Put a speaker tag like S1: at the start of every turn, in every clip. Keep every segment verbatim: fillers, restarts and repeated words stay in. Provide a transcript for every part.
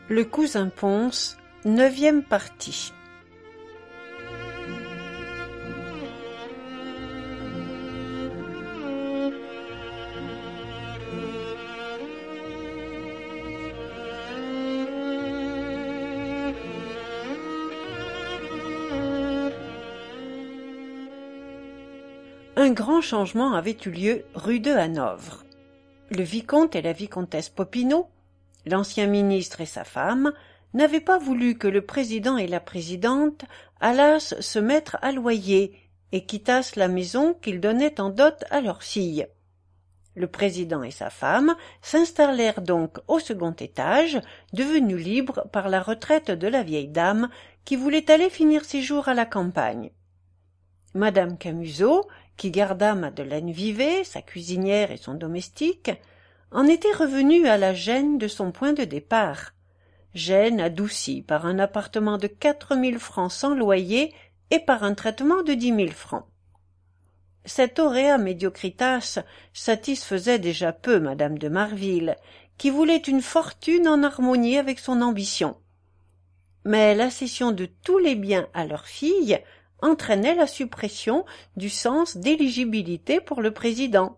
S1: Le cousin Pons, neuvième partie. Un grand changement avait eu lieu rue de Hanovre. Le vicomte et la vicomtesse Popinot, l'ancien ministre et sa femme, n'avaient pas voulu que le président et la présidente allassent se mettre à loyer et quittassent la maison qu'ils donnaient en dot à leur fille. Le président et sa femme s'installèrent donc au second étage, devenus libres par la retraite de la vieille dame qui voulait aller finir ses jours à la campagne. Madame Camusot, qui garda Madeleine Vivet, sa cuisinière et son domestique, en était revenue à la gêne de son point de départ, gêne adoucie par un appartement de quatre mille francs sans loyer et par un traitement de dix mille francs. Cette aurea mediocritas satisfaisait déjà peu madame de Marville, qui voulait une fortune en harmonie avec son ambition. Mais la cession de tous les biens à leur fille entraînait la suppression du sens d'éligibilité pour le président.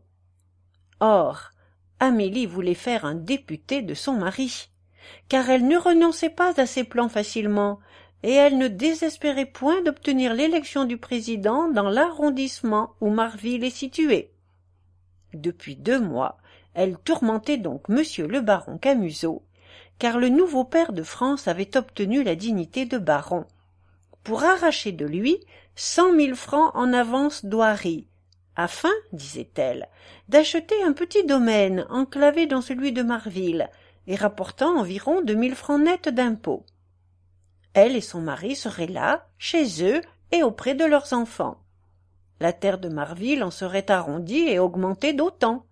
S1: Or, Amélie voulait faire un député de son mari, car elle ne renonçait pas à ses plans facilement, et elle ne désespérait point d'obtenir l'élection du président dans l'arrondissement où Marville est situé. Depuis deux mois, elle tourmentait donc monsieur le baron Camusot, car le nouveau pair de France avait obtenu la dignité de baron, pour arracher de lui cent mille francs en avance d'oirie, afin, disait-elle, d'acheter un petit domaine enclavé dans celui de Marville, et rapportant environ deux mille francs nets d'impôts. Elle et son mari seraient là, chez eux et auprès de leurs enfants. La terre de Marville en serait arrondie et augmentée d'autant.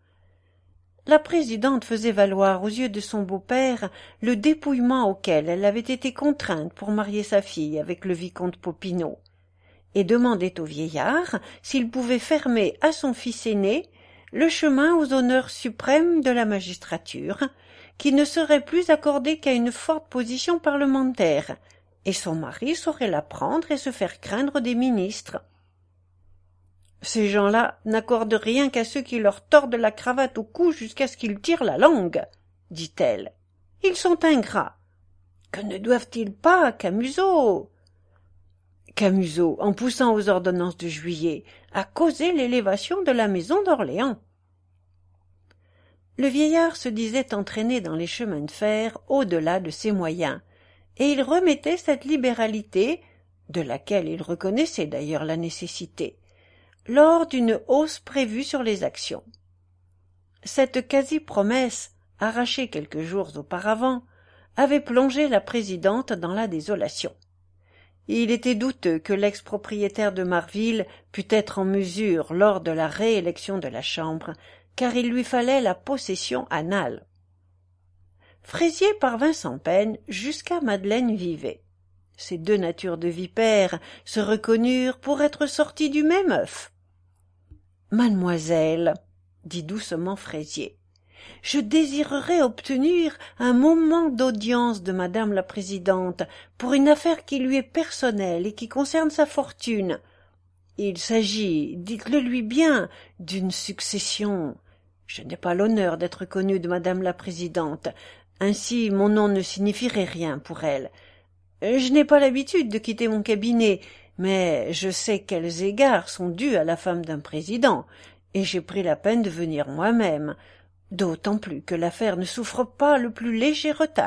S1: La présidente faisait valoir aux yeux de son beau-père le dépouillement auquel elle avait été contrainte pour marier sa fille avec le vicomte Popinot, et demandait au vieillard s'il pouvait fermer à son fils aîné le chemin aux honneurs suprêmes de la magistrature, qui ne serait plus accordé qu'à une forte position parlementaire, et son mari saurait la prendre et se faire craindre des ministres. Ces gens-là n'accordent rien qu'à ceux qui leur tordent la cravate au cou jusqu'à ce qu'ils tirent la langue, dit-elle. Ils sont ingrats. Que ne doivent-ils pas, Camusot? Camusot, en poussant aux ordonnances de juillet, a causé l'élévation de la maison d'Orléans. Le vieillard se disait entraîné dans les chemins de fer au-delà de ses moyens, et il remettait cette libéralité, de laquelle il reconnaissait d'ailleurs la nécessité, lors d'une hausse prévue sur les actions. Cette quasi-promesse, arrachée quelques jours auparavant, avait plongé la présidente dans la désolation. Il était douteux que l'ex-propriétaire de Marville pût être en mesure, lors de la réélection de la Chambre, car il lui fallait la possession anale. Fraisier parvint sans peine jusqu'à Madeleine Vivet. Ces deux natures de vipères se reconnurent pour être sorties du même œuf. « Mademoiselle, dit doucement Fraisier, je désirerais obtenir un moment d'audience de madame la présidente pour une affaire qui lui est personnelle et qui concerne sa fortune. Il s'agit, dites-le lui bien, d'une succession. Je n'ai pas l'honneur d'être connu de madame la présidente, ainsi mon nom ne signifierait rien pour elle. Je n'ai pas l'habitude de quitter mon cabinet, mais je sais quels égards sont dus à la femme d'un président, et j'ai pris la peine de venir moi-même, d'autant plus que l'affaire ne souffre pas le plus léger retard. »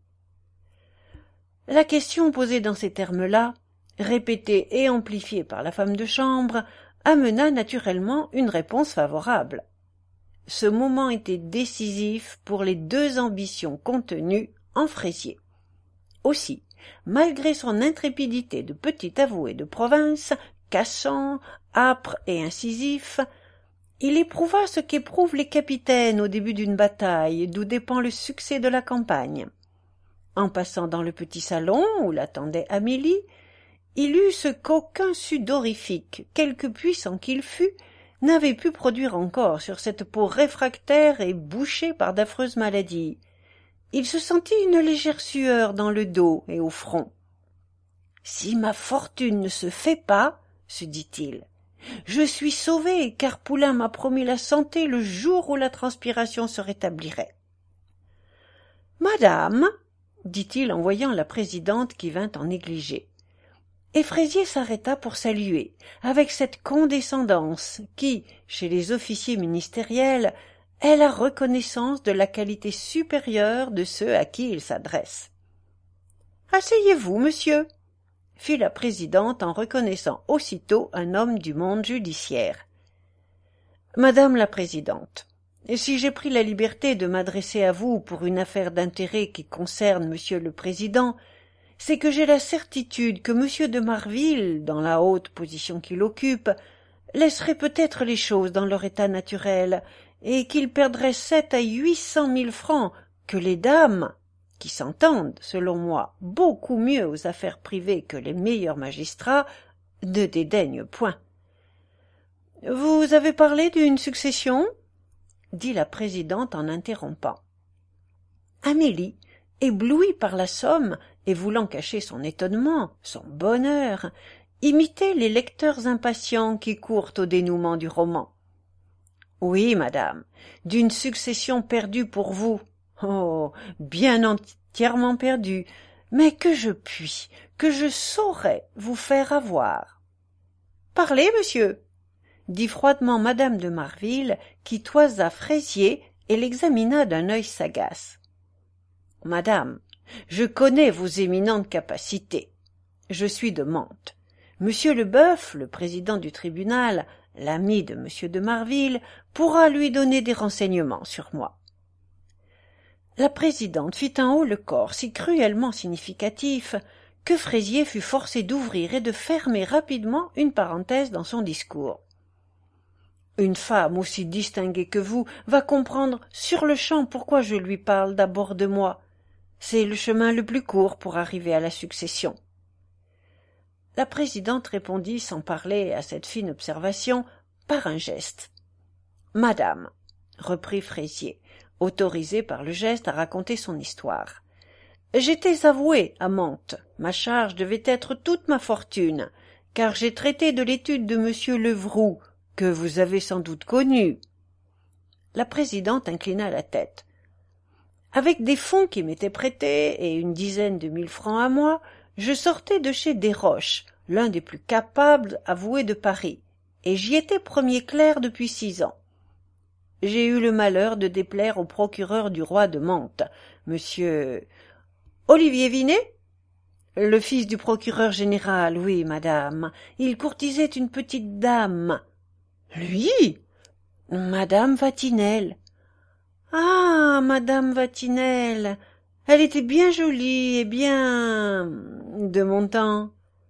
S1: La question posée dans ces termes-là, répétée et amplifiée par la femme de chambre, amena naturellement une réponse favorable. Ce moment était décisif pour les deux ambitions contenues en Fraisier. Aussi, malgré son intrépidité de petit avoué de province, cassant, âpre et incisif, il éprouva ce qu'éprouvent les capitaines au début d'une bataille, d'où dépend le succès de la campagne. En passant dans le petit salon où l'attendait Amélie, il eut ce qu'aucun sudorifique, quelque puissant qu'il fût, n'avait pu produire encore sur cette peau réfractaire et bouchée par d'affreuses maladies. il se sentit une légère sueur dans le dos et au front. « Si ma fortune ne se fait pas, se dit-il, je suis sauvé, car Poulain m'a promis la santé le jour où la transpiration se rétablirait. »« Madame, dit-il en voyant la présidente qui vint en négliger. Et Fraisier s'arrêta pour saluer, avec cette condescendance qui, chez les officiers ministériels, est la reconnaissance de la qualité supérieure de ceux à qui il s'adresse. « Asseyez-vous, monsieur, » fit la présidente en reconnaissant aussitôt un homme du monde judiciaire. « Madame la présidente, si j'ai pris la liberté de m'adresser à vous pour une affaire d'intérêt qui concerne monsieur le président, c'est que j'ai la certitude que monsieur de Marville, dans la haute position qu'il occupe, laisserait peut-être les choses dans leur état naturel, et qu'il perdrait sept à huit cent mille francs que les dames, qui s'entendent, selon moi, beaucoup mieux aux affaires privées que les meilleurs magistrats, ne dédaignent point. « Vous avez parlé d'une succession ?» dit la présidente en interrompant. Amélie, éblouie par la somme et voulant cacher son étonnement, son bonheur, imitait les lecteurs impatients qui courent au dénouement du roman. « Oui, madame, d'une succession perdue pour vous. Oh, bien entièrement perdue, mais que je puis, que je saurais vous faire avoir. »« Parlez, monsieur !» dit froidement madame de Marville, qui toisa Fraisier et l'examina d'un œil sagace. « Madame, je connais vos éminentes capacités. Je suis de Mantes. Monsieur Leboeuf, le président du tribunal, l'ami de monsieur de Marville, pourra lui donner des renseignements sur moi. » La présidente fit un haut le corps si cruellement significatif que Fraisier fut forcé d'ouvrir et de fermer rapidement une parenthèse dans son discours. « Une femme aussi distinguée que vous va comprendre sur-le-champ pourquoi je lui parle d'abord de moi. C'est le chemin le plus court pour arriver à la succession. » La présidente répondit sans parler à cette fine observation par un geste. « Madame, » reprit Fraisier, autorisé par le geste à raconter son histoire, « j'étais avoué à Mantes. Ma charge devait être toute ma fortune, car j'ai traité de l'étude de monsieur Levroux, que vous avez sans doute connu. » La présidente inclina la tête. « Avec des fonds qui m'étaient prêtés et une dizaine de mille francs à moi, je sortais de chez Desroches, l'un des plus capables avoués de Paris, et j'y étais premier clerc depuis six ans. J'ai eu le malheur de déplaire au procureur du roi de Mantes, monsieur Olivier Vinet, le fils du procureur général, oui, madame. Il courtisait une petite dame. »« Lui ? Madame Vatinelle. »« Ah, madame Vatinelle. Elle était bien jolie et bien... de mon temps. »«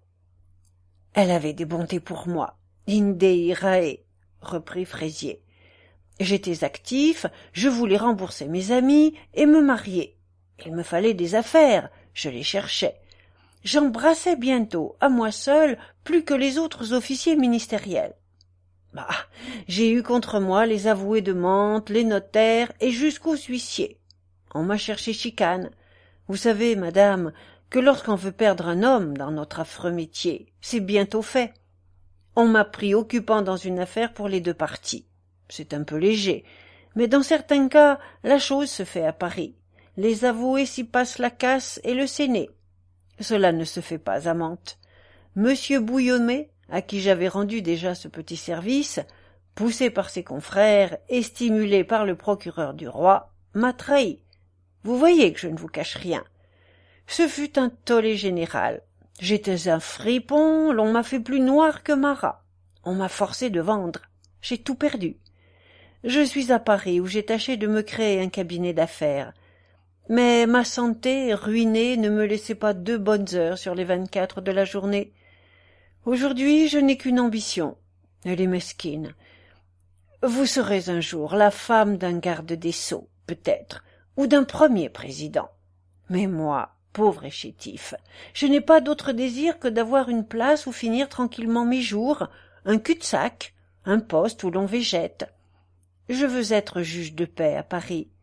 S1: Elle avait des bontés pour moi. Inde irae, reprit Fraisier. J'étais actif, je voulais rembourser mes amis et me marier. Il me fallait des affaires, je les cherchais. J'embrassais bientôt, à moi seul, plus que les autres officiers ministériels. Bah, j'ai eu contre moi les avoués de Mantes, les notaires et jusqu'aux huissiers. On m'a cherché chicane. Vous savez, madame, que lorsqu'on veut perdre un homme dans notre affreux métier, c'est bientôt fait. On m'a pris occupant dans une affaire pour les deux parties. C'est un peu léger, mais dans certains cas, la chose se fait à Paris. Les avoués s'y passent la casse et le séné. Cela ne se fait pas à Mantes. Monsieur Bouillonnet, à qui j'avais rendu déjà ce petit service, poussé par ses confrères et stimulé par le procureur du roi, m'a trahi. Vous voyez que je ne vous cache rien. Ce fut un tollé général. J'étais un fripon, l'on m'a fait plus noir que Marat. On m'a forcé de vendre. J'ai tout perdu. Je suis à Paris où j'ai tâché de me créer un cabinet d'affaires. Mais ma santé, ruinée, ne me laissait pas deux bonnes heures sur les vingt-quatre de la journée. Aujourd'hui, je n'ai qu'une ambition. Elle est mesquine. Vous serez un jour la femme d'un garde des sceaux, peut-être, ou d'un premier président. Mais moi, pauvre et chétif, je n'ai pas d'autre désir que d'avoir une place où finir tranquillement mes jours, un cul-de-sac, un poste où l'on végète. Je veux être juge de paix à Paris.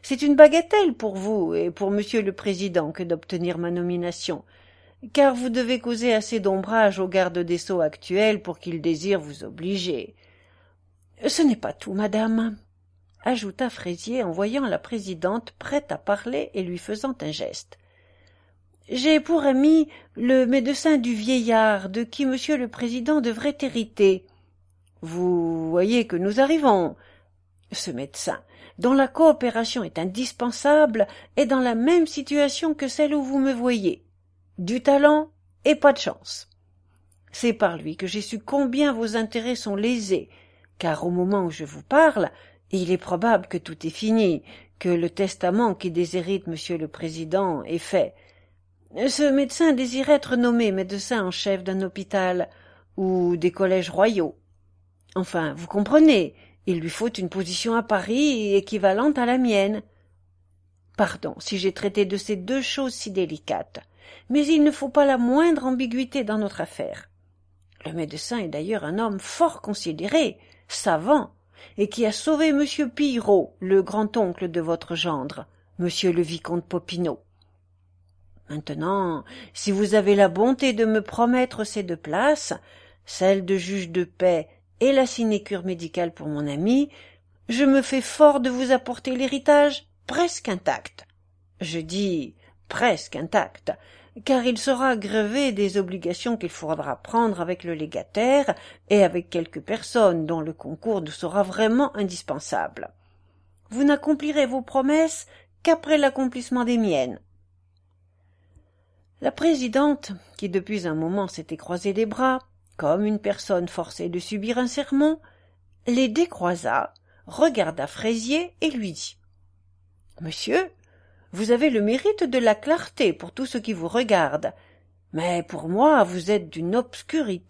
S1: C'est une bagatelle pour vous et pour monsieur le président que d'obtenir ma nomination, car vous devez causer assez d'ombrage au garde des sceaux actuel pour qu'il désire vous obliger. Ce n'est pas tout, madame, ajouta Fraisier en voyant la présidente prête à parler et lui faisant un geste. J'ai pour ami le médecin du vieillard de qui monsieur le président devrait hériter. Vous voyez que nous arrivons. Ce médecin, dont la coopération est indispensable, est dans la même situation que celle où vous me voyez. Du talent et pas de chance. C'est par lui que j'ai su combien vos intérêts sont lésés, car au moment où je vous parle, il est probable que tout est fini, que le testament qui déshérite monsieur le président est fait. Ce médecin désire être nommé médecin en chef d'un hôpital ou des collèges royaux. Enfin, vous comprenez, il lui faut une position à Paris équivalente à la mienne. Pardon si j'ai traité de ces deux choses si délicates, mais il ne faut pas la moindre ambiguïté dans notre affaire. Le médecin est d'ailleurs un homme fort considéré, savant, et qui a sauvé monsieur Pillerault, le grand-oncle de votre gendre, monsieur le vicomte Popinot. Maintenant, si vous avez la bonté de me promettre ces deux places, celle de juge de paix et la sinécure médicale pour mon ami, je me fais fort de vous apporter l'héritage presque intact. Je dis presque intact, car il sera grevé des obligations qu'il faudra prendre avec le légataire et avec quelques personnes dont le concours nous sera vraiment indispensable. Vous n'accomplirez vos promesses qu'après l'accomplissement des miennes. La présidente, qui depuis un moment s'était croisé les bras, comme une personne forcée de subir un sermon, les décroisa, regarda Fraisier et lui dit « Monsieur, vous avez le mérite de la clarté pour tout ce qui vous regarde, mais pour moi vous êtes d'une obscurité. »«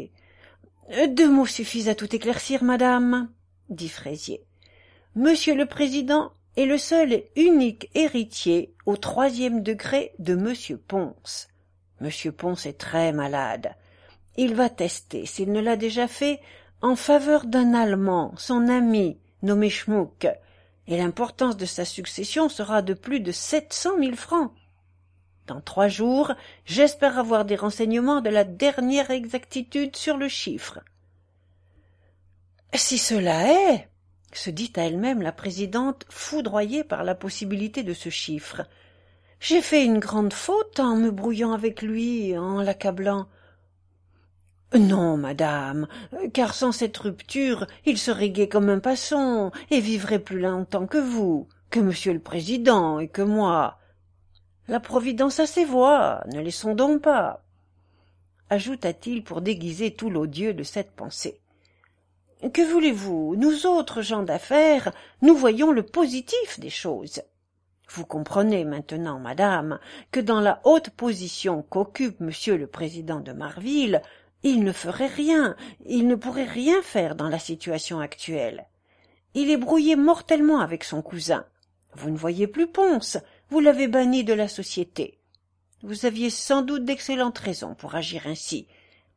S1: Deux mots suffisent à tout éclaircir, madame, » dit Fraisier. « Monsieur le président est le seul et unique héritier au troisième degré de monsieur Pons. Monsieur Pons est très malade. Il va tester, s'il ne l'a déjà fait, en faveur d'un Allemand, son ami, nommé Schmuck, et l'importance de sa succession sera de plus de sept cent mille francs. Dans trois jours, j'espère avoir des renseignements de la dernière exactitude sur le chiffre. Si cela est, se dit à elle-même la présidente, foudroyée par la possibilité de ce chiffre, j'ai fait une grande faute en me brouillant avec lui, en l'accablant. Non, madame, car sans cette rupture, il serait gai comme un passon et vivrait plus longtemps que vous, que monsieur le président et que moi. La providence a ses voies, ne les sondons pas, ajouta-t-il pour déguiser tout l'odieux de cette pensée. Que voulez-vous, nous autres gens d'affaires, nous voyons le positif des choses. Vous comprenez maintenant, madame, que dans la haute position qu'occupe monsieur le président de Marville, il ne ferait rien, il ne pourrait rien faire dans la situation actuelle. Il est brouillé mortellement avec son cousin. Vous ne voyez plus Pons, vous l'avez banni de la société. Vous aviez sans doute d'excellentes raisons pour agir ainsi.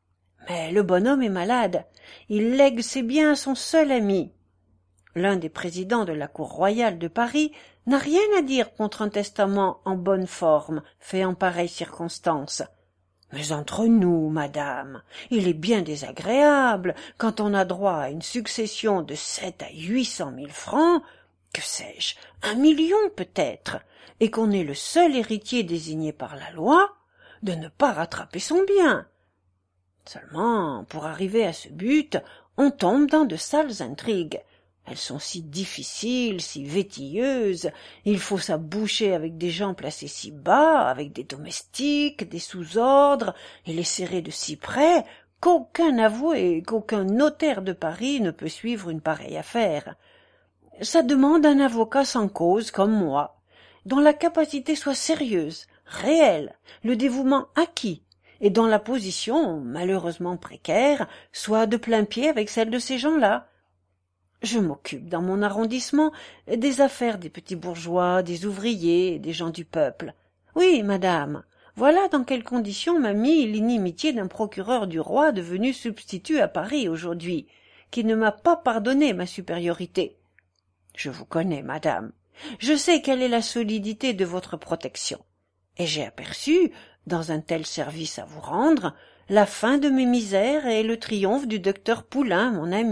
S1: Mais le bonhomme est malade, il lègue ses biens à son seul ami. L'un des présidents de la cour royale de Paris n'a rien à dire contre un testament en bonne forme, fait en pareille circonstance. Mais entre nous, madame, il est bien désagréable, quand on a droit à une succession de sept à huit cent mille francs, que sais-je, un million peut-être, et qu'on est le seul héritier désigné par la loi, de ne pas rattraper son bien. Seulement, pour arriver à ce but, on tombe dans de sales intrigues. Elles sont si difficiles, si vétilleuses, il faut s'aboucher avec des gens placés si bas, avec des domestiques, des sous-ordres, et les serrer de si près, qu'aucun avoué, qu'aucun notaire de Paris ne peut suivre une pareille affaire. Ça demande un avocat sans cause comme moi, dont la capacité soit sérieuse, réelle, le dévouement acquis, et dont la position, malheureusement précaire, soit de plein pied avec celle de ces gens-là. Je m'occupe dans mon arrondissement des affaires des petits bourgeois, des ouvriers et des gens du peuple. Oui, madame, voilà dans quelles conditions m'a mis l'inimitié d'un procureur du roi devenu substitut à Paris aujourd'hui, qui ne m'a pas pardonné ma supériorité. Je vous connais, madame, Je sais quelle est la solidité de votre protection, et j'ai aperçu, dans un tel service à vous rendre, la fin de mes misères et le triomphe du docteur Poulain, mon ami. »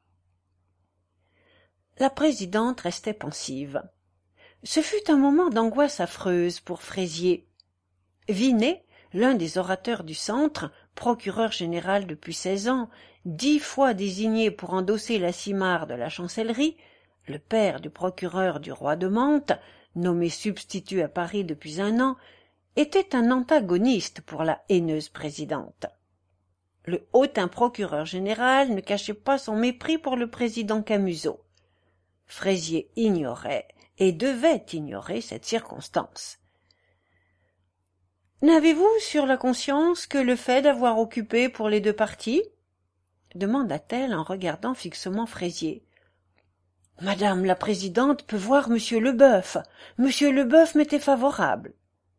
S1: La présidente restait pensive. Ce fut un moment d'angoisse affreuse pour Fraisier. Vinet, l'un des orateurs du centre, procureur général depuis seize ans, dix fois désigné pour endosser la simarre de la chancellerie, le père du procureur du roi de Mantes, nommé substitut à Paris depuis un an, était un antagoniste pour la haineuse présidente. Le hautain procureur général ne cachait pas son mépris pour le président Camusot. Fraisier ignorait et devait ignorer cette circonstance. « N'avez-vous sur la conscience que le fait d'avoir occupé pour les deux partis ?» demanda-t-elle en regardant fixement Fraisier. « Madame la présidente peut voir Monsieur Leboeuf. Monsieur Leboeuf m'était favorable. »«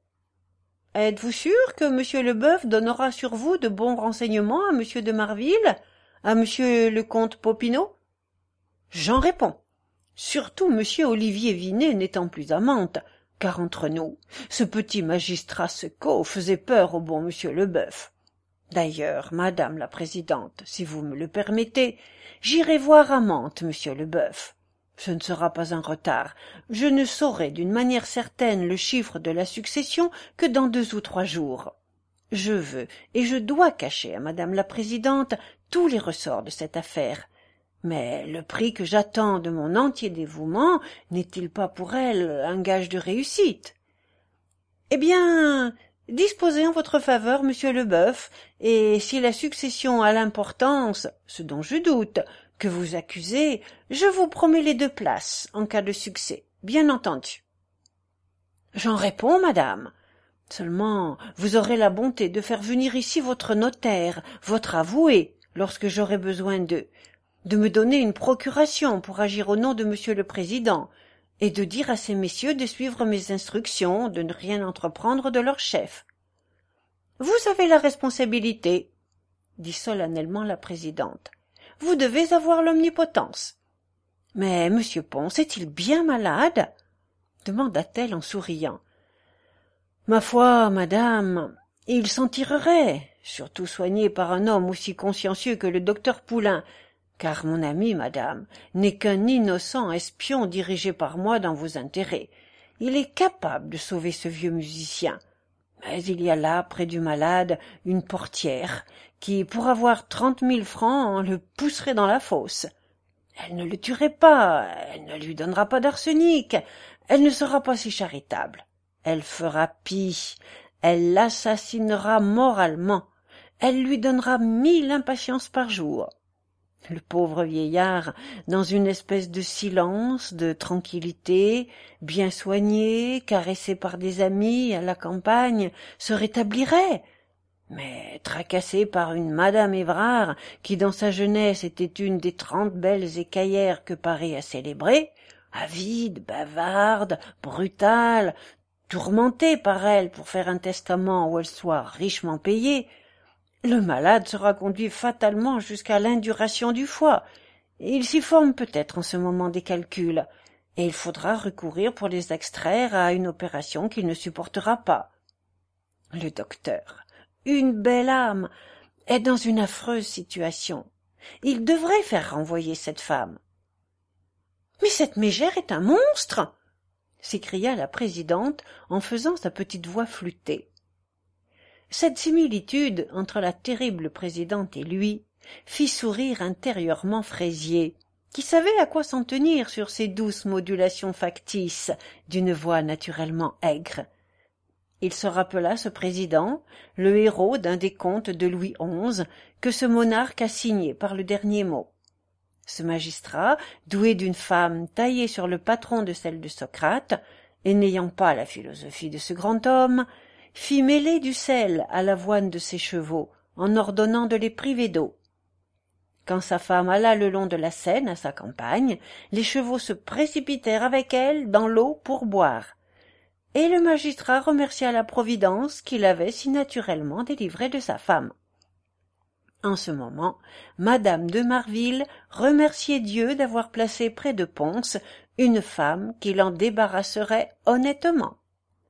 S1: Êtes-vous sûr que Monsieur Leboeuf donnera sur vous de bons renseignements à Monsieur de Marville, à Monsieur le comte Popinot ?»« J'en réponds. Surtout Monsieur Olivier Vinet n'étant plus à Mantes, car entre nous, ce petit magistrat Secot faisait peur au bon Monsieur Leboeuf. D'ailleurs, Madame la présidente, si vous me le permettez, j'irai voir à Mantes Monsieur Leboeuf. Ce ne sera pas un retard. Je ne saurai d'une manière certaine le chiffre de la succession que dans deux ou trois jours. Je veux et je dois cacher à Madame la présidente tous les ressorts de cette affaire. Mais le prix que j'attends de mon entier dévouement n'est-il pas pour elle un gage de réussite? Eh bien, disposez en votre faveur, Monsieur Leboeuf, et si la succession a l'importance, ce dont je doute, que vous accusez, je vous promets les deux places en cas de succès, bien entendu. J'en réponds, madame. Seulement, vous aurez la bonté de faire venir ici votre notaire, votre avoué, lorsque j'aurai besoin d'eux, de me donner une procuration pour agir au nom de Monsieur le Président, et de dire à ces messieurs de suivre mes instructions, de ne rien entreprendre de leur chef. Vous avez la responsabilité, dit solennellement la présidente. Vous devez avoir l'omnipotence. Mais Monsieur Pons est-il bien malade? demanda-t-elle en souriant. Ma foi, madame, il s'en tirerait, surtout soigné par un homme aussi consciencieux que le docteur Poulain, car mon ami, madame, n'est qu'un innocent espion dirigé par moi dans vos intérêts. Il est capable de sauver ce vieux musicien. Mais il y a là, près du malade, une portière, qui, pour avoir trente mille francs, le pousserait dans la fosse. Elle ne le tuerait pas, elle ne lui donnera pas d'arsenic, elle ne sera pas si charitable. Elle fera pis, elle l'assassinera moralement, elle lui donnera mille impatiences par jour. Le pauvre vieillard, dans une espèce de silence, de tranquillité, bien soigné, caressé par des amis à la campagne, se rétablirait. Mais tracassé par une Madame Évrard, qui dans sa jeunesse était une des trente belles écaillères que Paris a célébrées, avide, bavarde, brutale, tourmentée par elle pour faire un testament où elle soit richement payée, le malade sera conduit fatalement jusqu'à l'induration du foie. Il s'y forme peut-être en ce moment des calculs, et il faudra recourir pour les extraire à une opération qu'il ne supportera pas. Le docteur, une belle âme, est dans une affreuse situation. Il devrait faire renvoyer cette femme. « Mais cette mégère est un monstre !» s'écria la présidente en faisant sa petite voix flûtée. Cette similitude entre la terrible présidente et lui fit sourire intérieurement Fraisier, qui savait à quoi s'en tenir sur ces douces modulations factices d'une voix naturellement aigre. Il se rappela ce président, le héros d'un des contes de Louis onze, que ce monarque a signé par le dernier mot. Ce magistrat, doué d'une femme taillée sur le patron de celle de Socrate, et n'ayant pas la philosophie de ce grand homme, fit mêler du sel à l'avoine de ses chevaux, en ordonnant de les priver d'eau. Quand sa femme alla le long de la Seine à sa campagne, les chevaux se précipitèrent avec elle dans l'eau pour boire, et le magistrat remercia la Providence qui l'avait si naturellement délivré de sa femme. En ce moment, madame de Marville remerciait Dieu d'avoir placé près de Pons une femme qui l'en débarrasserait honnêtement.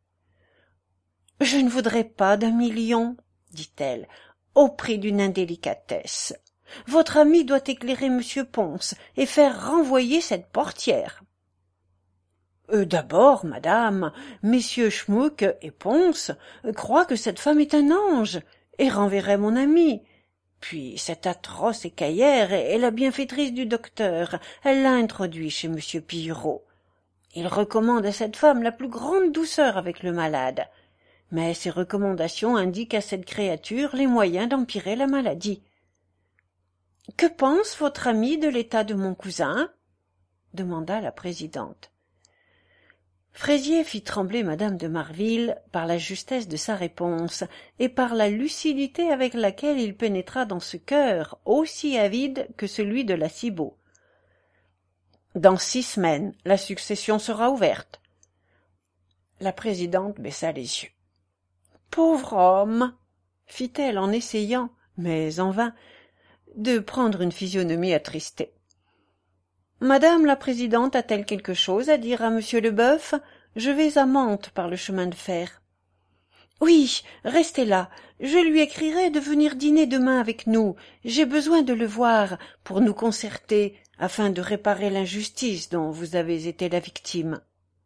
S1: « Je ne voudrais pas d'un million, dit-elle, au prix d'une indélicatesse. Votre ami doit éclairer monsieur Pons et faire renvoyer cette portière. Euh, »« D'abord, madame, messieurs Schmuck et Pons croient que cette femme est un ange et renverraient mon ami. Puis cette atroce écaillère est la bienfaitrice du docteur. Elle l'a introduit chez monsieur Pillerault. Il recommande à cette femme la plus grande douceur avec le malade. Mais ces recommandations indiquent à cette créature les moyens d'empirer la maladie. « Que pense votre ami de l'état de mon cousin ?» demanda la présidente. Fraisier fit trembler madame de Marville par la justesse de sa réponse et par la lucidité avec laquelle il pénétra dans ce cœur aussi avide que celui de la Cibot. « Dans six semaines, la succession sera ouverte. » La présidente baissa les yeux. « Pauvre homme !» fit-elle en essayant, mais en vain, de prendre une physionomie attristée. « Madame la présidente a-t-elle quelque chose à dire à monsieur Leboeuf ? Je vais à Mantes par le chemin de fer. »« Oui, restez là. Je lui écrirai de venir dîner demain avec nous. J'ai besoin de le voir pour nous concerter afin de réparer l'injustice dont vous avez été la victime. »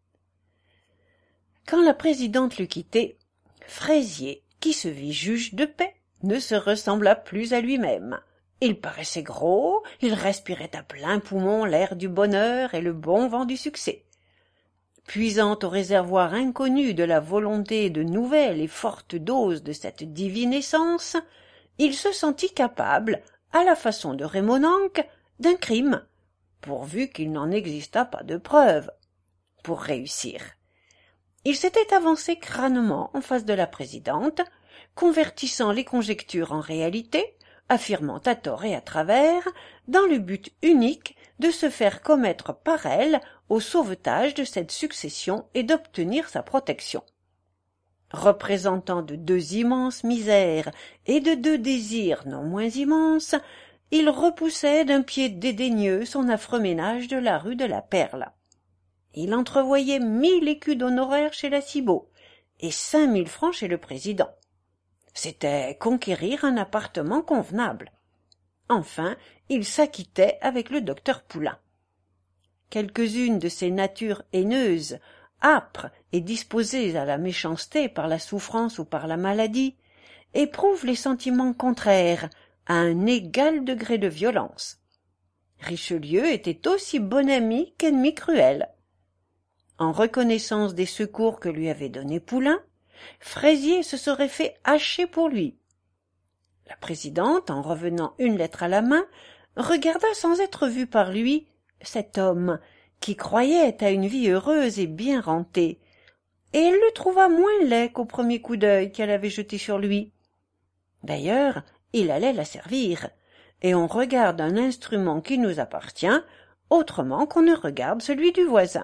S1: Quand la présidente l'eut quitté, Fraisier, qui se vit juge de paix, ne se ressembla plus à lui-même. Il paraissait gros, il respirait à plein poumon l'air du bonheur et le bon vent du succès. Puisant au réservoir inconnu de la volonté de nouvelles et fortes doses de cette divine essence, il se sentit capable, à la façon de Raymond Anque, d'un crime, pourvu qu'il n'en existât pas de preuves, pour réussir. Il s'était avancé crânement en face de la présidente, convertissant les conjectures en réalité, affirmant à tort et à travers, dans le but unique de se faire commettre par elle au sauvetage de cette succession et d'obtenir sa protection. Représentant de deux immenses misères et de deux désirs non moins immenses, il repoussait d'un pied dédaigneux son affreux ménage de la rue de la Perle. Il entrevoyait mille écus d'honoraires chez la Cibot et cinq mille francs chez le président. C'était conquérir un appartement convenable. Enfin, il s'acquittait avec le docteur Poulain. Quelques-unes de ces natures haineuses, âpres et disposées à la méchanceté par la souffrance ou par la maladie, éprouvent les sentiments contraires à un égal degré de violence. Richelieu était aussi bon ami qu'ennemi cruel. En reconnaissance des secours que lui avait donnés Poulain, Fraisier se serait fait hacher pour lui. La présidente, en revenant une lettre à la main, regarda sans être vue par lui cet homme qui croyait à une vie heureuse et bien rentée, et elle le trouva moins laid qu'au premier coup d'œil qu'elle avait jeté sur lui. D'ailleurs, il allait la servir, et on regarde un instrument qui nous appartient autrement qu'on ne regarde celui du voisin.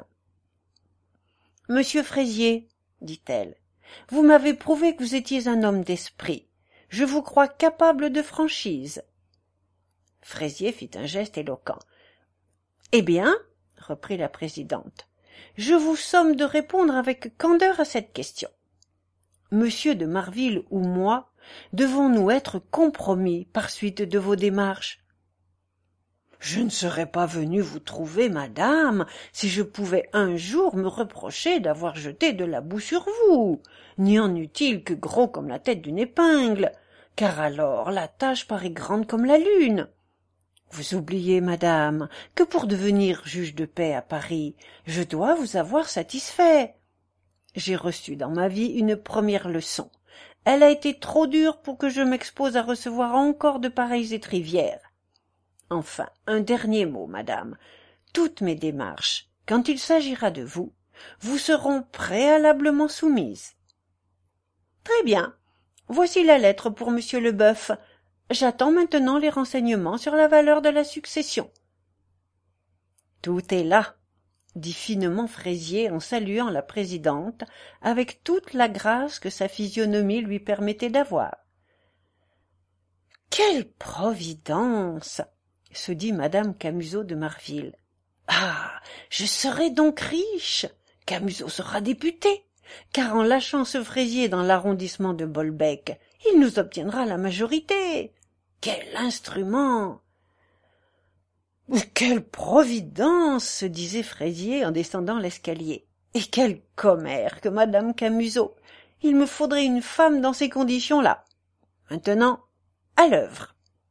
S1: « Monsieur Fraisier, dit-elle, vous m'avez prouvé que vous étiez un homme d'esprit. Je vous crois capable de franchise. » Fraisier fit un geste éloquent. « Eh bien, reprit la présidente, je vous somme de répondre avec candeur à cette question. Monsieur de Marville ou moi devons-nous être compromis par suite de vos démarches ? » « Je ne serais pas venu vous trouver, madame, si je pouvais un jour me reprocher d'avoir jeté de la boue sur vous. N'y en eût-il que gros comme la tête d'une épingle, car alors la tâche paraît grande comme la lune. Vous oubliez, madame, que pour devenir juge de paix à Paris, je dois vous avoir satisfait. J'ai reçu dans ma vie une première leçon. Elle a été trop dure pour que je m'expose à recevoir encore de pareilles étrivières. Enfin, un dernier mot, madame. Toutes mes démarches, quand il s'agira de vous, vous seront préalablement soumises. Très bien. Voici la lettre pour monsieur Leboeuf. J'attends maintenant les renseignements sur la valeur de la succession. Tout est là, dit finement Fraisier en saluant la présidente avec toute la grâce que sa physionomie lui permettait d'avoir. Quelle providence! Se dit madame Camusot de Marville. Ah! Je serai donc riche! Camusot sera député, car en lâchant ce fraisier dans l'arrondissement de Bolbec, il nous obtiendra la majorité. Quel instrument! Quelle providence! Se disait Fraisier en descendant l'escalier. Et quel commère que madame Camusot! Il me faudrait une femme dans ces conditions-là. Maintenant, à l'œuvre.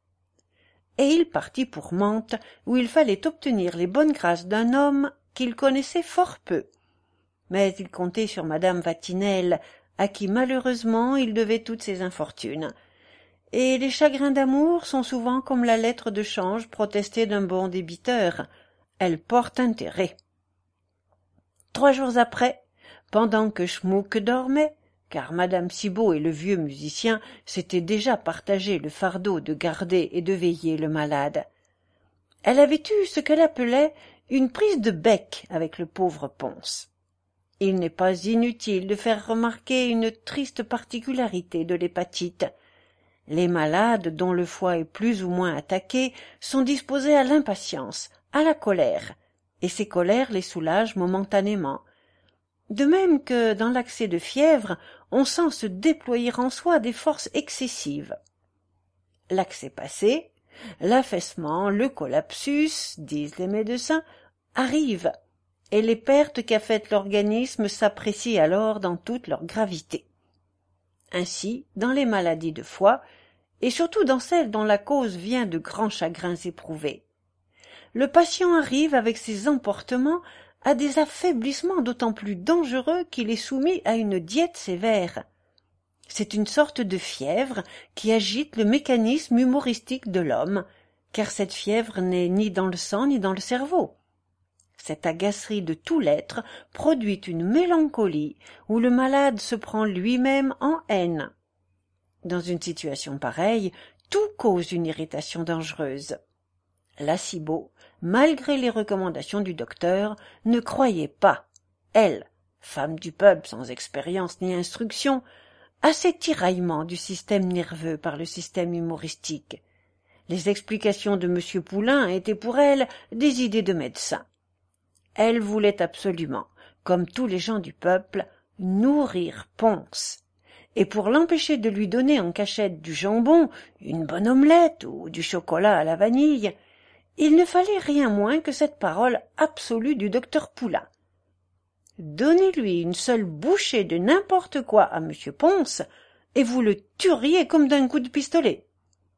S1: Et il partit pour Mantes, où il fallait obtenir les bonnes grâces d'un homme qu'il connaissait fort peu. Mais il comptait sur madame Vatinelle, à qui malheureusement il devait toutes ses infortunes. Et les chagrins d'amour sont souvent comme la lettre de change protestée d'un bon débiteur. Elles portent intérêt. Trois jours après, pendant que Schmuck dormait, car madame Cibot et le vieux musicien s'étaient déjà partagé le fardeau de garder et de veiller le malade, elle avait eu ce qu'elle appelait une prise de bec avec le pauvre Pons. Il n'est pas inutile de faire remarquer une triste particularité de l'hépatite. Les malades dont le foie est plus ou moins attaqué sont disposés à l'impatience, à la colère, et ces colères les soulagent momentanément. De même que dans l'accès de fièvre, on sent se déployer en soi des forces excessives. L'accès passé, l'affaissement, le collapsus, disent les médecins, arrivent, et les pertes qu'a faites l'organisme s'apprécient alors dans toute leur gravité. Ainsi, dans les maladies de foie, et surtout dans celles dont la cause vient de grands chagrins éprouvés, le patient arrive avec ses emportements à des affaiblissements d'autant plus dangereux qu'il est soumis à une diète sévère. C'est une sorte de fièvre qui agite le mécanisme humoristique de l'homme, car cette fièvre n'est ni dans le sang ni dans le cerveau. Cette agacerie de tout l'être produit une mélancolie où le malade se prend lui-même en haine. Dans une situation pareille, tout cause une irritation dangereuse. La Cibot, malgré les recommandations du docteur, ne croyait pas, elle, femme du peuple sans expérience ni instruction, à ces tiraillements du système nerveux par le système humoristique. Les explications de M. Poulain étaient pour elle des idées de médecin. Elle voulait absolument, comme tous les gens du peuple, nourrir Pons, et pour l'empêcher de lui donner en cachette du jambon, une bonne omelette ou du chocolat à la vanille, il ne fallait rien moins que cette parole absolue du docteur Poulain. Donnez-lui une seule bouchée de n'importe quoi à M. Pons, et vous le tueriez comme d'un coup de pistolet.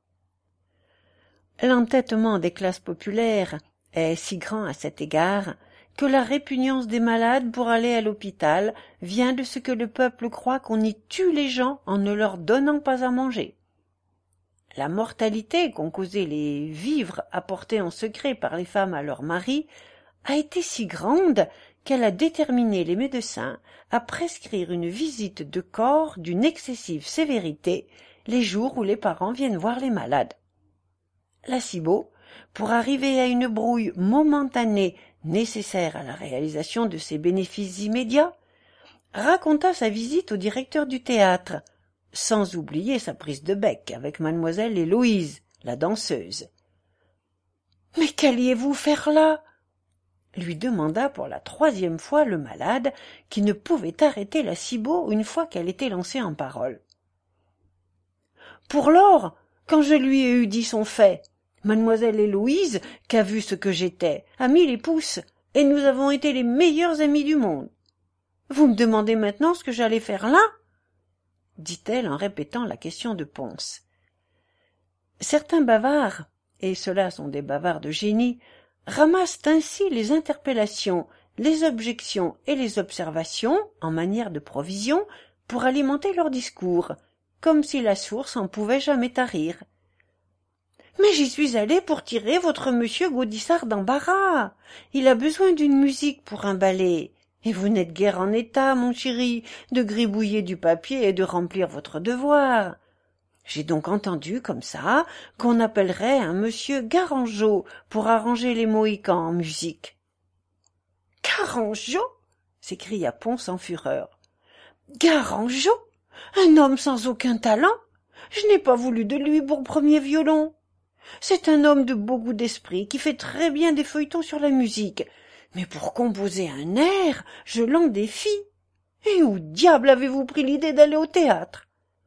S1: L'entêtement des classes populaires est si grand à cet égard que la répugnance des malades pour aller à l'hôpital vient de ce que le peuple croit qu'on y tue les gens en ne leur donnant pas à manger. La mortalité qu'ont causé les vivres apportés en secret par les femmes à leurs maris a été si grande qu'elle a déterminé les médecins à prescrire une visite de corps d'une excessive sévérité les jours où les parents viennent voir les malades. La Cibot, pour arriver à une brouille momentanée nécessaire à la réalisation de ses bénéfices immédiats, raconta sa visite au directeur du théâtre, sans oublier sa prise de bec avec mademoiselle Héloïse, la danseuse. « Mais qu'alliez-vous faire là ?» lui demanda pour la troisième fois le malade, qui ne pouvait arrêter la Cibot une fois qu'elle était lancée en parole. « Pour lors, quand je lui ai eu dit son fait, mademoiselle Héloïse, qu'a vu ce que j'étais, a mis les pouces, et nous avons été les meilleurs amis du monde. Vous me demandez maintenant ce que j'allais faire là ?» dit-elle en répétant la question de Pons. Certains bavards, et ceux-là sont des bavards de génie, ramassent ainsi les interpellations, les objections et les observations, en manière de provision, pour alimenter leur discours, comme si la source en pouvait jamais tarir. « Mais j'y suis allé pour tirer votre monsieur Gaudissart d'embarras. Il a besoin d'une musique pour un ballet. Et vous n'êtes guère en état, mon chéri, de gribouiller du papier et de remplir votre devoir. J'ai donc entendu, comme ça, qu'on appellerait un monsieur Garangeot pour arranger les Mohicans en musique. »« Garangeot » s'écria Pons en fureur. « Garangeot ? Un homme sans aucun talent ? Je n'ai pas voulu de lui pour premier violon. C'est un homme de beau goût d'esprit qui fait très bien des feuilletons sur la musique. Mais pour composer un air, je l'en défie. Et où diable avez-vous pris l'idée d'aller au théâtre?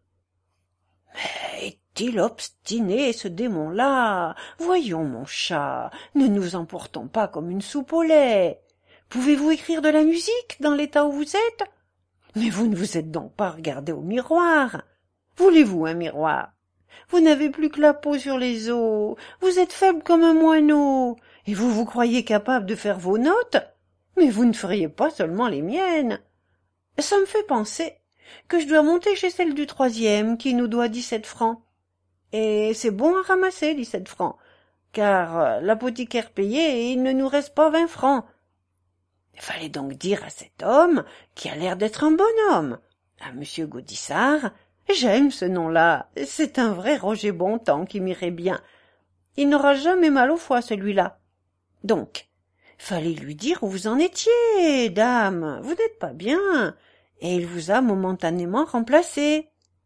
S1: Mais est-il obstiné, ce démon-là? Voyons, mon chat, ne nous emportons pas comme une soupe au lait. Pouvez-vous écrire de la musique dans l'état où vous êtes? Mais vous ne vous êtes donc pas regardé au miroir. Voulez-vous un miroir? Vous n'avez plus que la peau sur les os, vous êtes faible comme un moineau, et vous vous croyez capable de faire vos notes, mais vous ne feriez pas seulement les miennes. Ça me fait penser que je dois monter chez celle du troisième, qui nous doit dix-sept francs. Et c'est bon à ramasser, dix-sept francs, car l'apothicaire payé, et il ne nous reste pas vingt francs. Il fallait donc dire à cet homme, qui a l'air d'être un bonhomme, à monsieur Gaudissart, j'aime ce nom-là, c'est un vrai Roger Bontemps qui m'irait bien. Il n'aura jamais mal au foie, celui-là. Donc, fallait lui dire où vous en étiez, dame, vous n'êtes pas bien, et il vous a momentanément remplacé.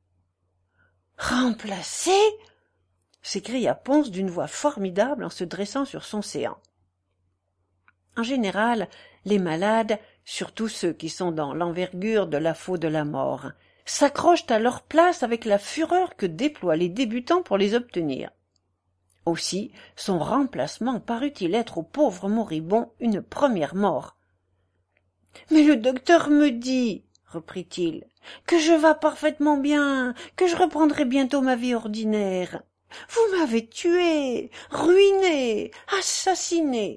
S1: Remplacé? S'écria Pons d'une voix formidable en se dressant sur son séant. En général, les malades, surtout ceux qui sont dans l'envergure de la faux de la mort, s'accrochent à leur place avec la fureur que déploient les débutants pour les obtenir. Aussi, son remplacement parut-il être au pauvre moribond une première mort. « Mais le docteur me dit, reprit-il, que je vas parfaitement bien, que je reprendrai bientôt ma vie ordinaire. Vous m'avez tué, ruiné, assassiné. »«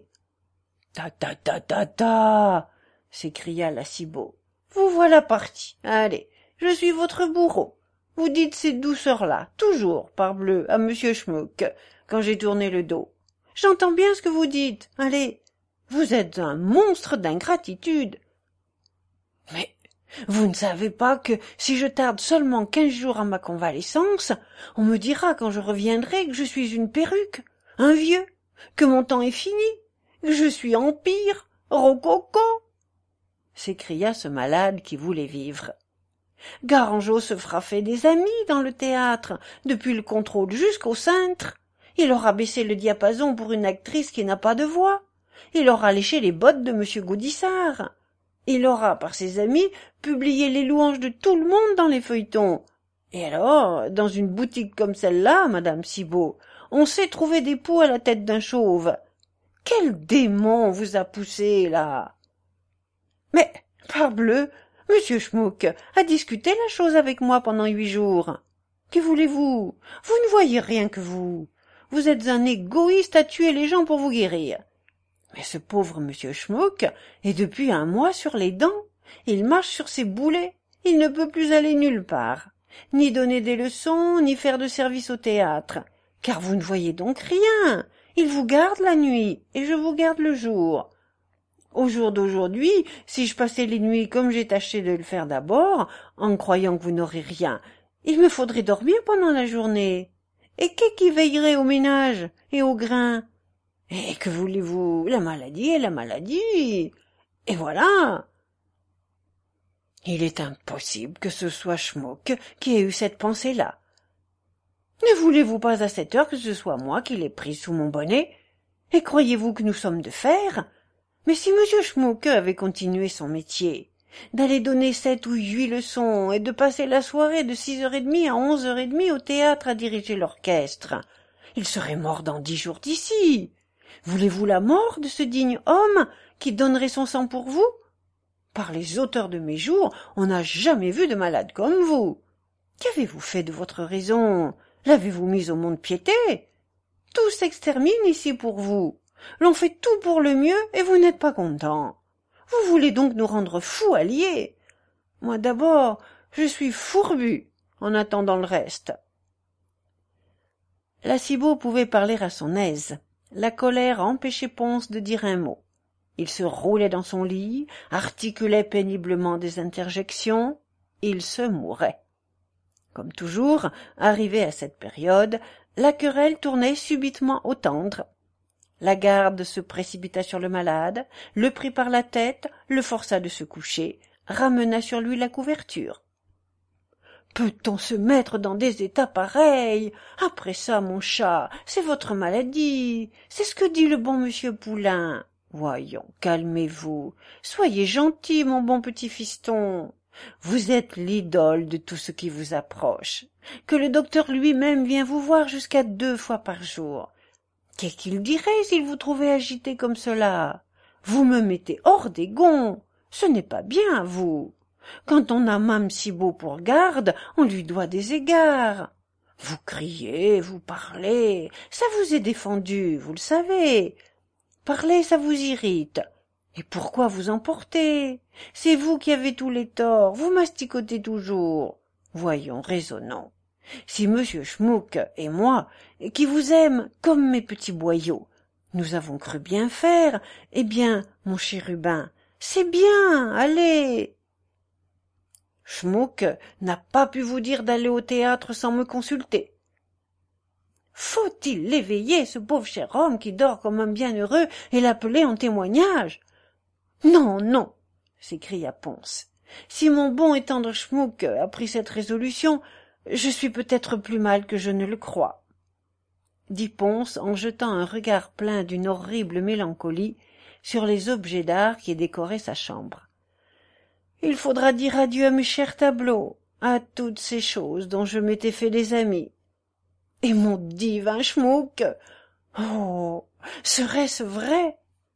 S1: Ta ta ta ta ta » s'écria la Cibot. « Vous voilà parti. Allez, je suis votre bourreau. Vous dites ces douceurs-là, toujours, parbleu, à monsieur Schmuck, quand j'ai tourné le dos. J'entends bien ce que vous dites. Allez, vous êtes un monstre d'ingratitude. Mais vous ne savez pas que si je tarde seulement quinze jours à ma convalescence, on me dira quand je reviendrai que je suis une perruque, un vieux, que mon temps est fini, que je suis empire, rococo, s'écria ce malade qui voulait vivre. Garangeot se fera fait des amis dans le théâtre, depuis le contrôle jusqu'au cintre. Il aura baissé le diapason pour une actrice qui n'a pas de voix. Il aura léché les bottes de monsieur Gaudissart. Il aura, par ses amis, publié les louanges de tout le monde dans les feuilletons. Et alors, dans une boutique comme celle-là, madame Cibot, on sait trouver des poux à la tête d'un chauve. Quel démon vous a poussé, là? Mais, parbleu, monsieur Schmuck a discuté la chose avec moi pendant huit jours. Que voulez-vous? Vous ne voyez rien que vous. Vous êtes un égoïste à tuer les gens pour vous guérir. Mais ce pauvre monsieur Schmuck est depuis un mois sur les dents. Il marche sur ses boulets. Il ne peut plus aller nulle part, ni donner des leçons, ni faire de service au théâtre. Car vous ne voyez donc rien. Il vous garde la nuit, et je vous garde le jour. Au jour d'aujourd'hui, si je passais les nuits comme j'ai tâché de le faire d'abord, en croyant que vous n'aurez rien, il me faudrait dormir pendant la journée. Et qui qui veillerait au ménage et au grain? Et que voulez-vous? La maladie est la maladie. Et voilà. Il est impossible que ce soit Schmuck qui ait eu cette pensée-là. Ne voulez-vous pas à cette heure que ce soit moi qui l'ai prise sous mon bonnet? Et croyez-vous que nous sommes de fer? Mais si monsieur Schmuck avait continué son métier, d'aller donner sept ou huit leçons et de passer la soirée de six heures et demie à onze heures et demie au théâtre à diriger l'orchestre, il serait mort dans dix jours d'ici. Voulez-vous la mort de ce digne homme qui donnerait son sang pour vous? Par les auteurs de mes jours, on n'a jamais vu de malade comme vous. Qu'avez-vous fait de votre raison? L'avez-vous mise au mont-de-piété? Tout s'extermine ici pour vous. L'on fait tout pour le mieux et vous n'êtes pas content. Vous voulez donc nous rendre fous alliés. Moi d'abord, je suis fourbu en attendant le reste. La Cibot pouvait parler à son aise. La colère empêchait Pons de dire un mot. Il se roulait dans son lit, articulait péniblement des interjections. Il se mourait. Comme toujours, arrivé à cette période, la querelle tournait subitement au tendre. La garde se précipita sur le malade, le prit par la tête, le força de se coucher, ramena sur lui la couverture. Peut-on se mettre dans des états pareils? Après ça, mon chat, c'est votre maladie. C'est ce que dit le bon monsieur Poulain. Voyons, calmez-vous. Soyez gentil, mon bon petit fiston. Vous êtes l'idole de tout ce qui vous approche. Que le docteur lui-même vient vous voir jusqu'à deux fois par jour. Qu'est-ce qu'il dirait s'il vous trouvait agité comme cela? Vous me mettez hors des gonds. Ce n'est pas bien, vous. Quand on a Mame Cibot pour garde, on lui doit des égards. Vous criez, vous parlez, ça vous est défendu, vous le savez. Parler, ça vous irrite. Et pourquoi vous emporter? C'est vous qui avez tous les torts, vous masticotez toujours. Voyons, raisonnons. Si monsieur Schmuck et moi, qui vous aime comme mes petits boyaux, nous avons cru bien faire, eh bien, mon chérubin, c'est bien, allez. Schmuck n'a pas pu vous dire d'aller au théâtre sans me consulter. Faut-il l'éveiller, ce pauvre cher homme qui dort comme un bienheureux, et l'appeler en témoignage? Non, non, s'écria Pons. Si mon bon et tendre Schmuck a pris cette résolution, je suis peut-être plus mal que je ne le crois, dit Pons en jetant un regard plein d'une horrible mélancolie sur les objets d'art qui décoraient sa chambre. Il faudra dire adieu à mes chers tableaux, à toutes ces choses dont je m'étais fait des amis. Et mon divin Schmuck! Oh! Serait-ce vrai?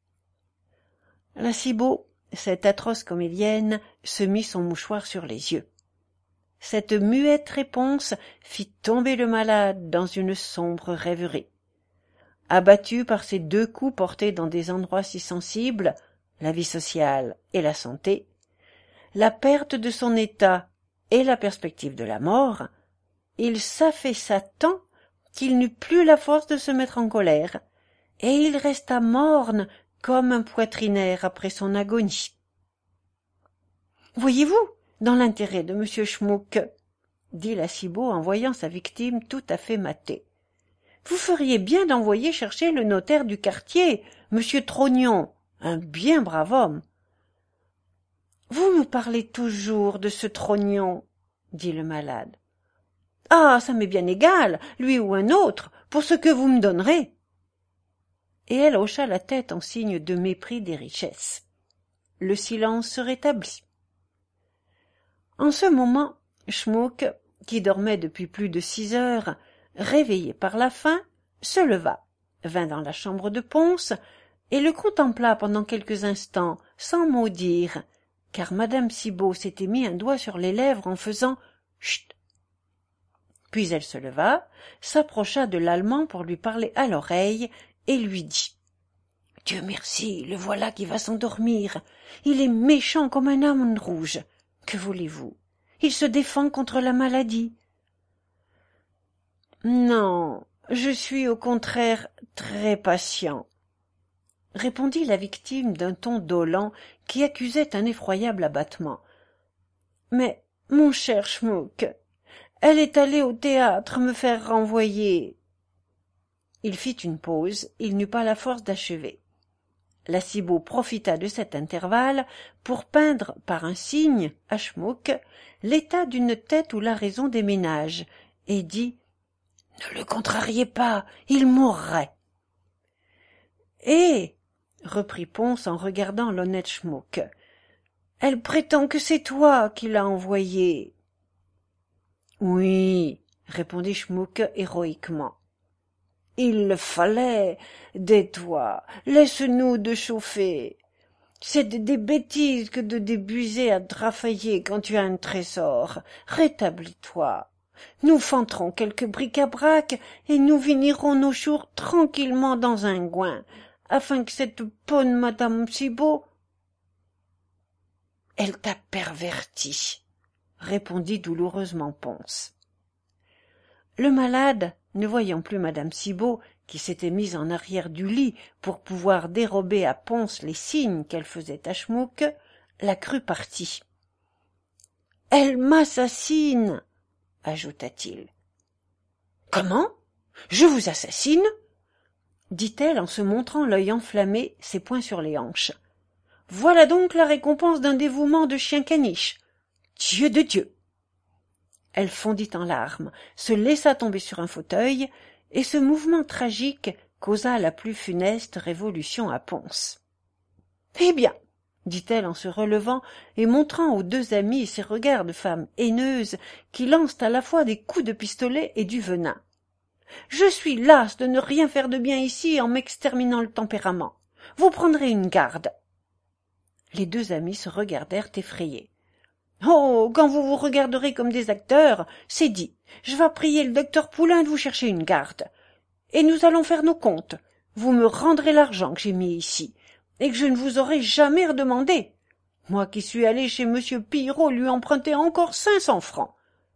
S1: La Cibot, cette atroce comédienne, se mit son mouchoir sur les yeux. Cette muette réponse fit tomber le malade dans une sombre rêverie. Abattu par ces deux coups portés dans des endroits si sensibles, la vie sociale et la santé, la perte de son état et la perspective de la mort, il s'affaissa tant qu'il n'eut plus la force de se mettre en colère, et il resta morne comme un poitrinaire après son agonie. « Voyez-vous, dans l'intérêt de monsieur Schmuck, dit la Cibot en voyant sa victime tout à fait matée, vous feriez bien d'envoyer chercher le notaire du quartier, monsieur Trognon, un bien brave homme. » Vous me parlez toujours de ce Trognon, dit le malade. Ah, ça m'est bien égal, lui ou un autre, pour ce que vous me donnerez. Et elle hocha la tête en signe de mépris des richesses. Le silence se rétablit. En ce moment, Schmuck, qui dormait depuis plus de six heures, réveillé par la faim, se leva, vint dans la chambre de Pons et le contempla pendant quelques instants, sans mot dire, car madame Cibot s'était mis un doigt sur les lèvres en faisant « chut ». Puis elle se leva, s'approcha de l'Allemand pour lui parler à l'oreille et lui dit « Dieu merci, le voilà qui va s'endormir. Il est méchant comme un âne rouge. Que voulez-vous? Il se défend contre la maladie. » « Non, je suis au contraire très patient, » répondit la victime d'un ton dolent qui accusait un effroyable abattement. « Mais, mon cher Schmuck, elle est allée au théâtre me faire renvoyer. » Il fit une pause, il n'eut pas la force d'achever. La Cibot profita de cet intervalle pour peindre par un signe à Schmuck l'état d'une tête où la raison déménage, et dit « Ne le contrariez pas, il mourrait. » « Eh » reprit Pons en regardant l'honnête Schmuck, « elle prétend que c'est toi qui l'as envoyée. »« Oui, » répondit Schmuck héroïquement. « Il le fallait. Tais-toi, laisse-nous de chauffer. C'est des bêtises que de débuser à drafailler quand tu as un trésor. Rétablis-toi. Nous fanterons quelques bric-à-brac et nous finirons nos jours tranquillement dans un coin, afin que cette bonne madame Cibot... »« Elle t'a perverti, » répondit douloureusement Pons. Le malade, ne voyant plus madame Cibot, qui s'était mise en arrière du lit pour pouvoir dérober à Pons les signes qu'elle faisait à Schmuck, la crut partie. « Elle m'assassine !» ajouta-t-il. « Comment? Je vous assassine ?» dit-elle en se montrant l'œil enflammé, ses poings sur les hanches. « Voilà donc la récompense d'un dévouement de chien caniche. Dieu de Dieu !» Elle fondit en larmes, se laissa tomber sur un fauteuil, et ce mouvement tragique causa la plus funeste révolution à Pons. « Eh bien, dit-elle en se relevant et montrant aux deux amis ces regards de femme haineuse qui lancent à la fois des coups de pistolet et du venin. Je suis lasse de ne rien faire de bien ici en m'exterminant le tempérament. Vous prendrez une garde. Les deux amis se regardèrent effrayés. Oh, quand vous vous regarderez comme des acteurs, c'est dit. Je vais prier le docteur Poulain de vous chercher une garde. Et nous allons faire nos comptes. Vous me rendrez l'argent que j'ai mis ici, et que je ne vous aurai jamais redemandé. Moi qui suis allé chez monsieur Pillerault lui emprunter encore cinq cents francs.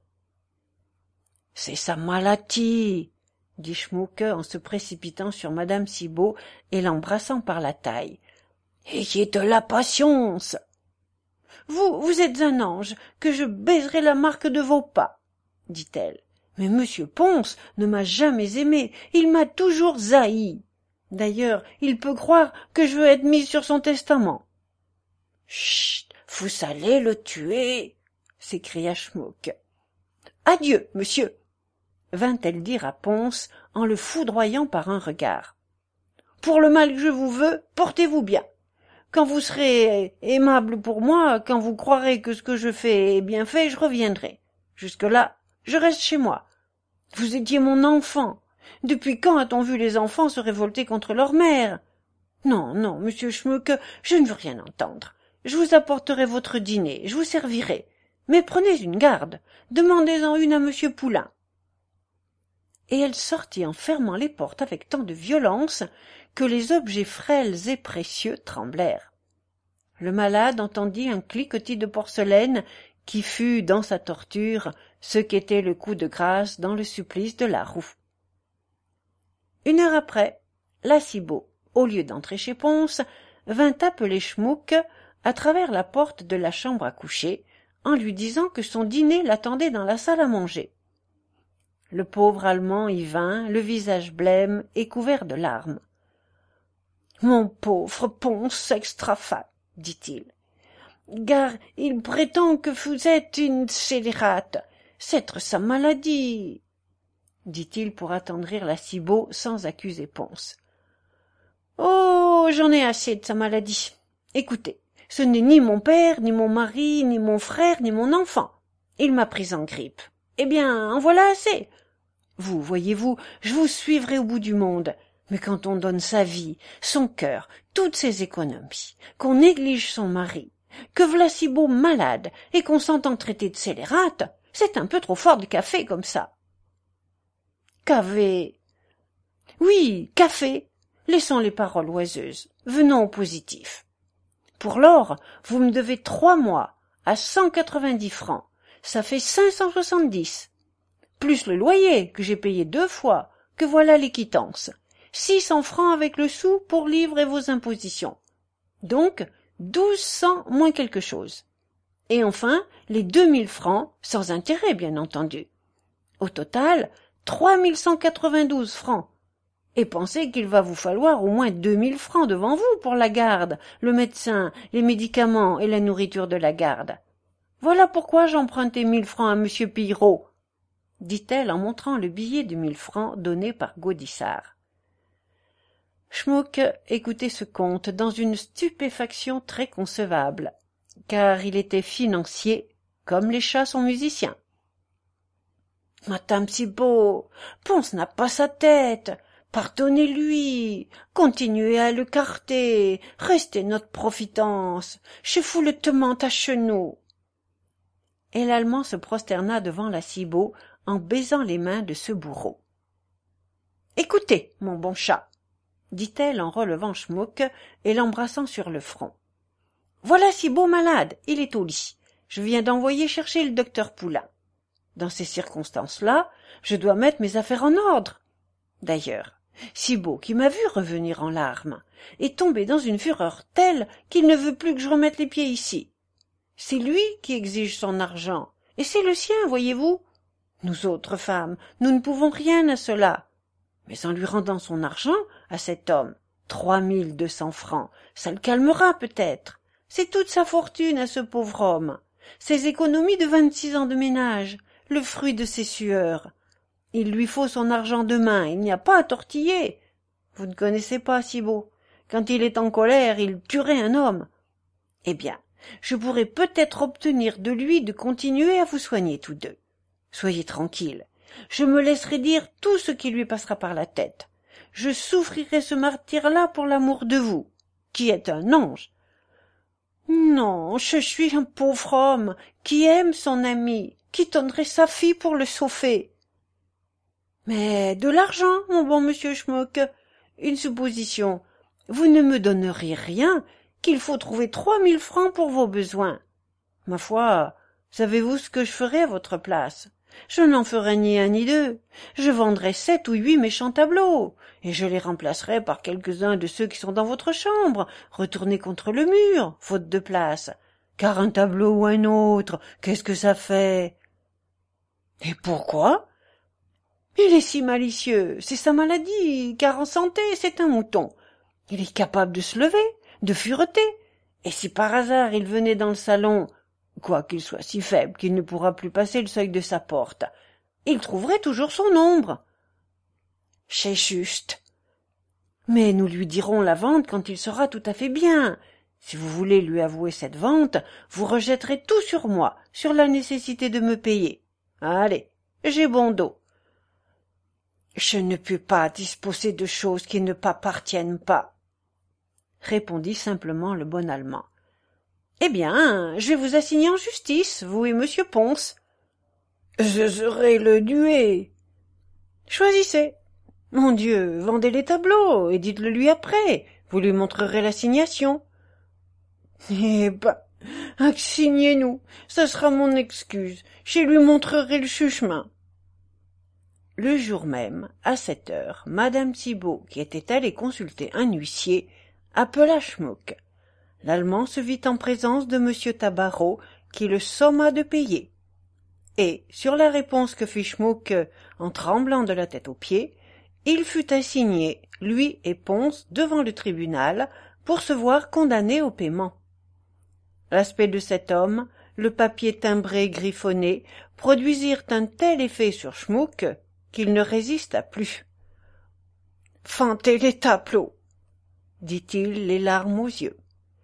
S1: C'est sa maladie, dit Schmucke en se précipitant sur madame Cibot et l'embrassant par la taille. Ayez de la patience. Vous, vous êtes un ange, que je baiserai la marque de vos pas, dit-elle. Mais monsieur Pons ne m'a jamais aimé, il m'a toujours haï. D'ailleurs, il peut croire que je veux être mise sur son testament. Chut, vous allez le tuer, s'écria Schmucke. Adieu, monsieur, vint-elle dire à Pons en le foudroyant par un regard. Pour le mal que je vous veux, portez-vous bien. Quand vous serez aimable pour moi, quand vous croirez que ce que je fais est bien fait, je reviendrai. Jusque-là, je reste chez moi. Vous étiez mon enfant. Depuis quand a-t-on vu les enfants se révolter contre leur mère? Non, non, monsieur Schmucke, je ne veux rien entendre. Je vous apporterai votre dîner, je vous servirai. Mais prenez une garde. Demandez-en une à monsieur Poulain. Et elle sortit en fermant les portes avec tant de violence que les objets frêles et précieux tremblèrent. Le malade entendit un cliquetis de porcelaine qui fut, dans sa torture, ce qu'était le coup de grâce dans le supplice de la roue. Une heure après, la Cibot, au lieu d'entrer chez Pons, vint appeler Schmucke à travers la porte de la chambre à coucher, en lui disant que son dîner l'attendait dans la salle à manger. Le pauvre Allemand y vint, le visage blême et couvert de larmes. « Mon pauvre Pons extrafat, dit-il, car il prétend que vous êtes une scélérate. C'est sa maladie, dit-il pour attendrir la Cibot sans accuser Pons. Oh, j'en ai assez de sa maladie. Écoutez, ce n'est ni mon père, ni mon mari, ni mon frère, ni mon enfant. Il m'a prise en grippe. Eh bien, en voilà assez. Vous, voyez-vous, je vous suivrai au bout du monde. Mais quand on donne sa vie, son cœur, toutes ses économies, qu'on néglige son mari, que v'là si beau malade et qu'on s'entend traiter de scélérate, c'est un peu trop fort de café comme ça. Café. Oui, café. Laissons les paroles oiseuses. Venons au positif. Pour l'or, vous me devez trois mois à cent quatre-vingt-dix francs. Ça fait cinq cent soixante-dix. Plus le loyer que j'ai payé deux fois, que voilà les quittances. Six cents francs avec le sou pour livres et vos impositions. Donc, douze cents moins quelque chose. Et enfin, les deux mille francs, sans intérêt, bien entendu. Au total, trois mille cent quatre-vingt-douze francs. Et pensez qu'il va vous falloir au moins deux mille francs devant vous pour la garde, le médecin, les médicaments et la nourriture de la garde. Voilà pourquoi j'empruntais mille francs à monsieur Pillerault, dit-elle en montrant le billet de mille francs donné par Gaudissart. Schmucke écoutait ce conte dans une stupéfaction très concevable, car il était financier, comme les chats sont musiciens. « Madame Cibot, Pons n'a pas sa tête. Pardonnez-lui, continuez à le carter, restez notre profitance, je vous le demande à genoux. » Et l'Allemand se prosterna devant la Cibot en baisant les mains de ce bourreau. « Écoutez, mon bon chat, dit-elle en relevant Schmucke et l'embrassant sur le front. Voilà Cibot malade, il est au lit. Je viens d'envoyer chercher le docteur Poulain. Dans ces circonstances-là, je dois mettre mes affaires en ordre. D'ailleurs, Cibot, qui m'a vu revenir en larmes, est tombé dans une fureur telle qu'il ne veut plus que je remette les pieds ici. C'est lui qui exige son argent, et c'est le sien, voyez-vous. Nous autres femmes, nous ne pouvons rien à cela. Mais en lui rendant son argent, à cet homme, trois mille deux cents francs, ça le calmera peut-être. C'est toute sa fortune à ce pauvre homme, ses économies de vingt-six ans de ménage, le fruit de ses sueurs. Il lui faut son argent demain, il n'y a pas à tortiller. Vous ne connaissez pas Cibot. Quand il est en colère, il tuerait un homme. Eh bien, je pourrais peut-être obtenir de lui de continuer à vous soigner tous deux. Soyez tranquille. Je me laisserai dire tout ce qui lui passera par la tête. Je souffrirai ce martyre-là pour l'amour de vous, qui êtes un ange. Non, je suis un pauvre homme qui aime son ami, qui donnerait sa fille pour le sauver. Mais de l'argent, mon bon monsieur Schmuck, une supposition. Vous ne me donnerez rien, qu'il faut trouver trois mille francs pour vos besoins. Ma foi, savez-vous ce que je ferai à votre place? Je n'en ferai ni un ni deux. Je vendrai sept ou huit méchants tableaux, et je les remplacerai par quelques-uns de ceux qui sont dans votre chambre, retournés contre le mur, faute de place. Car un tableau ou un autre, qu'est-ce que ça fait? Et pourquoi? Il est si malicieux, c'est sa maladie, car en santé, c'est un mouton. Il est capable de se lever, de fureter, et si par hasard il venait dans le salon, quoiqu'il soit si faible qu'il ne pourra plus passer le seuil de sa porte, il trouverait toujours son ombre. C'est juste. Mais nous lui dirons la vente quand il sera tout à fait bien. Si vous voulez lui avouer cette vente, vous rejetterez tout sur moi, sur la nécessité de me payer. Allez, j'ai bon dos. Je ne puis pas disposer de choses qui ne m'appartiennent pas, répondit simplement le bon Allemand. Eh bien, je vais vous assigner en justice, vous et monsieur Ponce. Ce serait le duet. Choisissez. Mon Dieu, vendez les tableaux et dites-le lui après. Vous lui montrerez l'assignation. Eh ben, assignez-nous, ce sera mon excuse. Je lui montrerai le chuchemin. Le jour même, à sept heures, madame Cibot, qui était allée consulter un huissier, appela Schmuck. L'Allemand se vit en présence de monsieur Tabarot, qui le somma de payer. Et, sur la réponse que fit Schmuck, en tremblant de la tête aux pieds, il fut assigné, lui et Ponce, devant le tribunal, pour se voir condamné au paiement. L'aspect de cet homme, le papier timbré griffonné, produisirent un tel effet sur Schmuck qu'il ne résista plus. « Fantez les tableaux !» dit-il, les larmes aux yeux.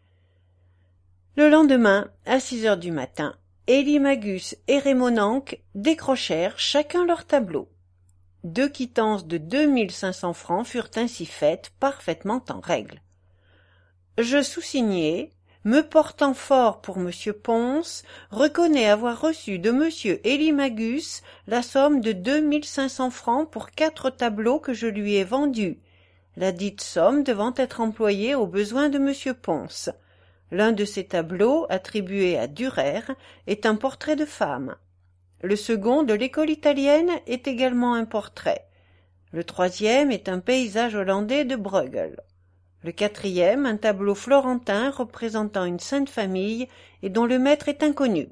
S1: Le lendemain, à six heures du matin, Élie Magus et Raymond Nank décrochèrent chacun leur tableau. Deux quittances de deux mille cinq cents francs furent ainsi faites parfaitement en règle. Je sous-signai, me portant fort pour monsieur Ponce, reconnais avoir reçu de monsieur Élie Magus la somme de deux mille cinq cents francs pour quatre tableaux que je lui ai vendus, la dite somme devant être employée aux besoins de monsieur Ponce. L'un de ces tableaux, attribué à Dürer, est un portrait de femme. Le second, de l'école italienne, est également un portrait. Le troisième est un paysage hollandais de Bruegel. Le quatrième, un tableau florentin représentant une sainte famille et dont le maître est inconnu.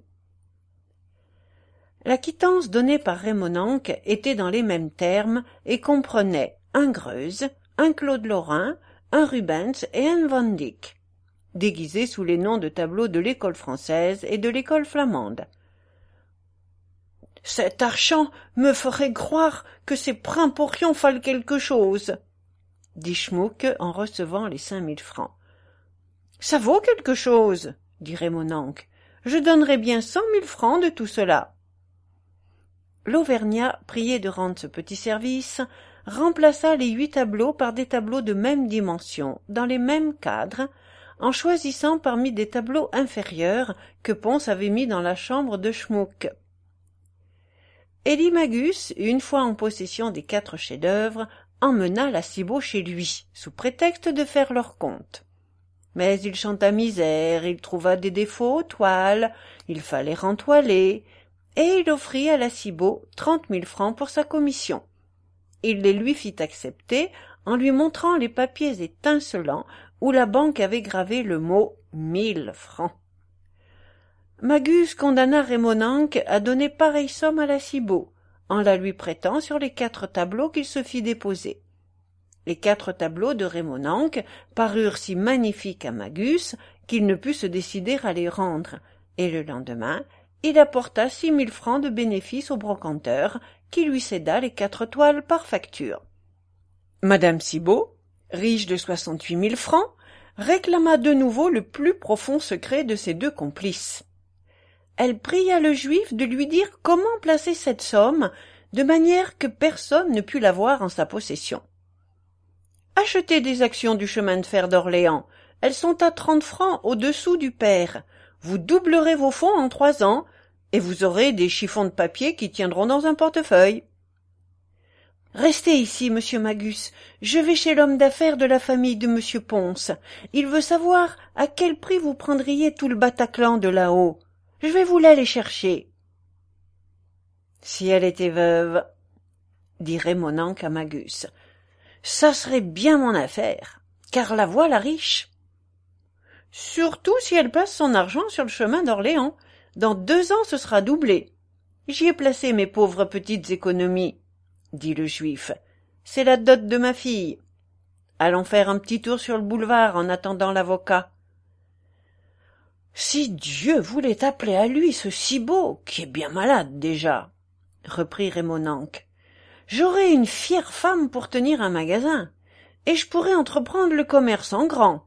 S1: La quittance donnée par Raymond Nank était dans les mêmes termes et comprenait un Greuze, un Claude Lorrain, un Rubens et un Van Dyck, déguisés sous les noms de tableaux de l'école française et de l'école flamande. « Cet argent me ferait croire que ces primporions valent quelque chose, » dit Schmuck en recevant les cinq mille francs. « Ça vaut quelque chose, » dit Raymond Nank. « Je donnerais bien cent mille francs de tout cela. » L'Auvergnat, prié de rendre ce petit service, remplaça les huit tableaux par des tableaux de même dimension, dans les mêmes cadres, en choisissant parmi des tableaux inférieurs que Ponce avait mis dans la chambre de Schmuck. Élie Magus, une fois en possession des quatre chefs-d'œuvre, emmena la Cibot chez lui, sous prétexte de faire leur compte. Mais il chanta misère, il trouva des défauts aux toiles, il fallait rentoiler, et il offrit à la Cibot trente mille francs pour sa commission. Il les lui fit accepter en lui montrant les papiers étincelants où la banque avait gravé le mot « mille francs ». Magus condamna Raymond Nank à donner pareille somme à la Cibot, en la lui prêtant sur les quatre tableaux qu'il se fit déposer. Les quatre tableaux de Raymond Nank parurent si magnifiques à Magus qu'il ne put se décider à les rendre, et le lendemain, Il apporta six mille francs de bénéfice au brocanteur, qui lui céda les quatre toiles par facture. Madame Cibot, riche de soixante-huit mille francs, réclama de nouveau le plus profond secret de ses deux complices. Elle pria le juif de lui dire comment placer cette somme de manière que personne ne pût l'avoir en sa possession. Achetez des actions du chemin de fer d'Orléans. Elles sont à trente francs au-dessous du pair. Vous doublerez vos fonds en trois ans et vous aurez des chiffons de papier qui tiendront dans un portefeuille. Restez ici, monsieur Magus. Je vais chez l'homme d'affaires de la famille de monsieur Pons. Il veut savoir à quel prix vous prendriez tout le Bataclan de là-haut. Je vais vous l'aller chercher. Si elle était veuve, dirait mon oncle à Magus, ça serait bien mon affaire, car la voilà riche. Surtout si elle place son argent sur le chemin d'Orléans. Dans deux ans, ce sera doublé. J'y ai placé mes pauvres petites économies, dit le juif. C'est la dot de ma fille. Allons faire un petit tour sur le boulevard en attendant l'avocat. Si Dieu voulait appeler à lui ce Cibot, qui est bien malade déjà, reprit Rémonanque, j'aurais une fière femme pour tenir un magasin, et je pourrais entreprendre le commerce en grand.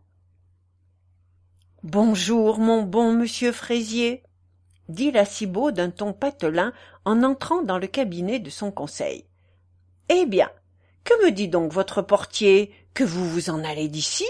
S1: Bonjour, mon bon monsieur Fraisier, dit la Cibot d'un ton patelin en entrant dans le cabinet de son conseil. Eh bien, que me dit donc votre portier, que vous vous en allez d'ici?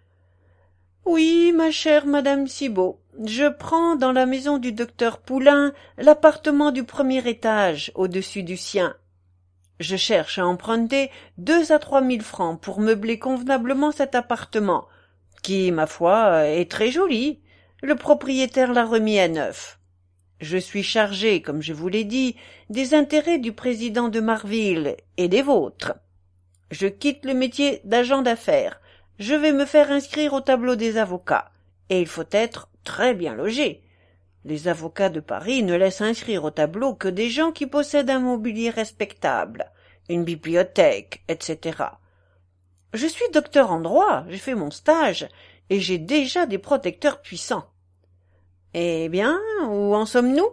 S1: Oui, ma chère madame Cibot, je prends dans la maison du docteur Poulain l'appartement du premier étage au-dessus du sien. Je cherche à emprunter deux à trois mille francs pour meubler convenablement cet appartement, qui, ma foi, est très joli. Le propriétaire l'a remis à neuf. Je suis chargé, comme je vous l'ai dit, des intérêts du président de Marville et des vôtres. Je quitte le métier d'agent d'affaires. Je vais me faire inscrire au tableau des avocats, et il faut être très bien logé. Les avocats de Paris ne laissent inscrire au tableau que des gens qui possèdent un mobilier respectable, une bibliothèque, et cetera. Je suis docteur en droit, j'ai fait mon stage, et j'ai déjà des protecteurs puissants. Eh bien, où en sommes-nous?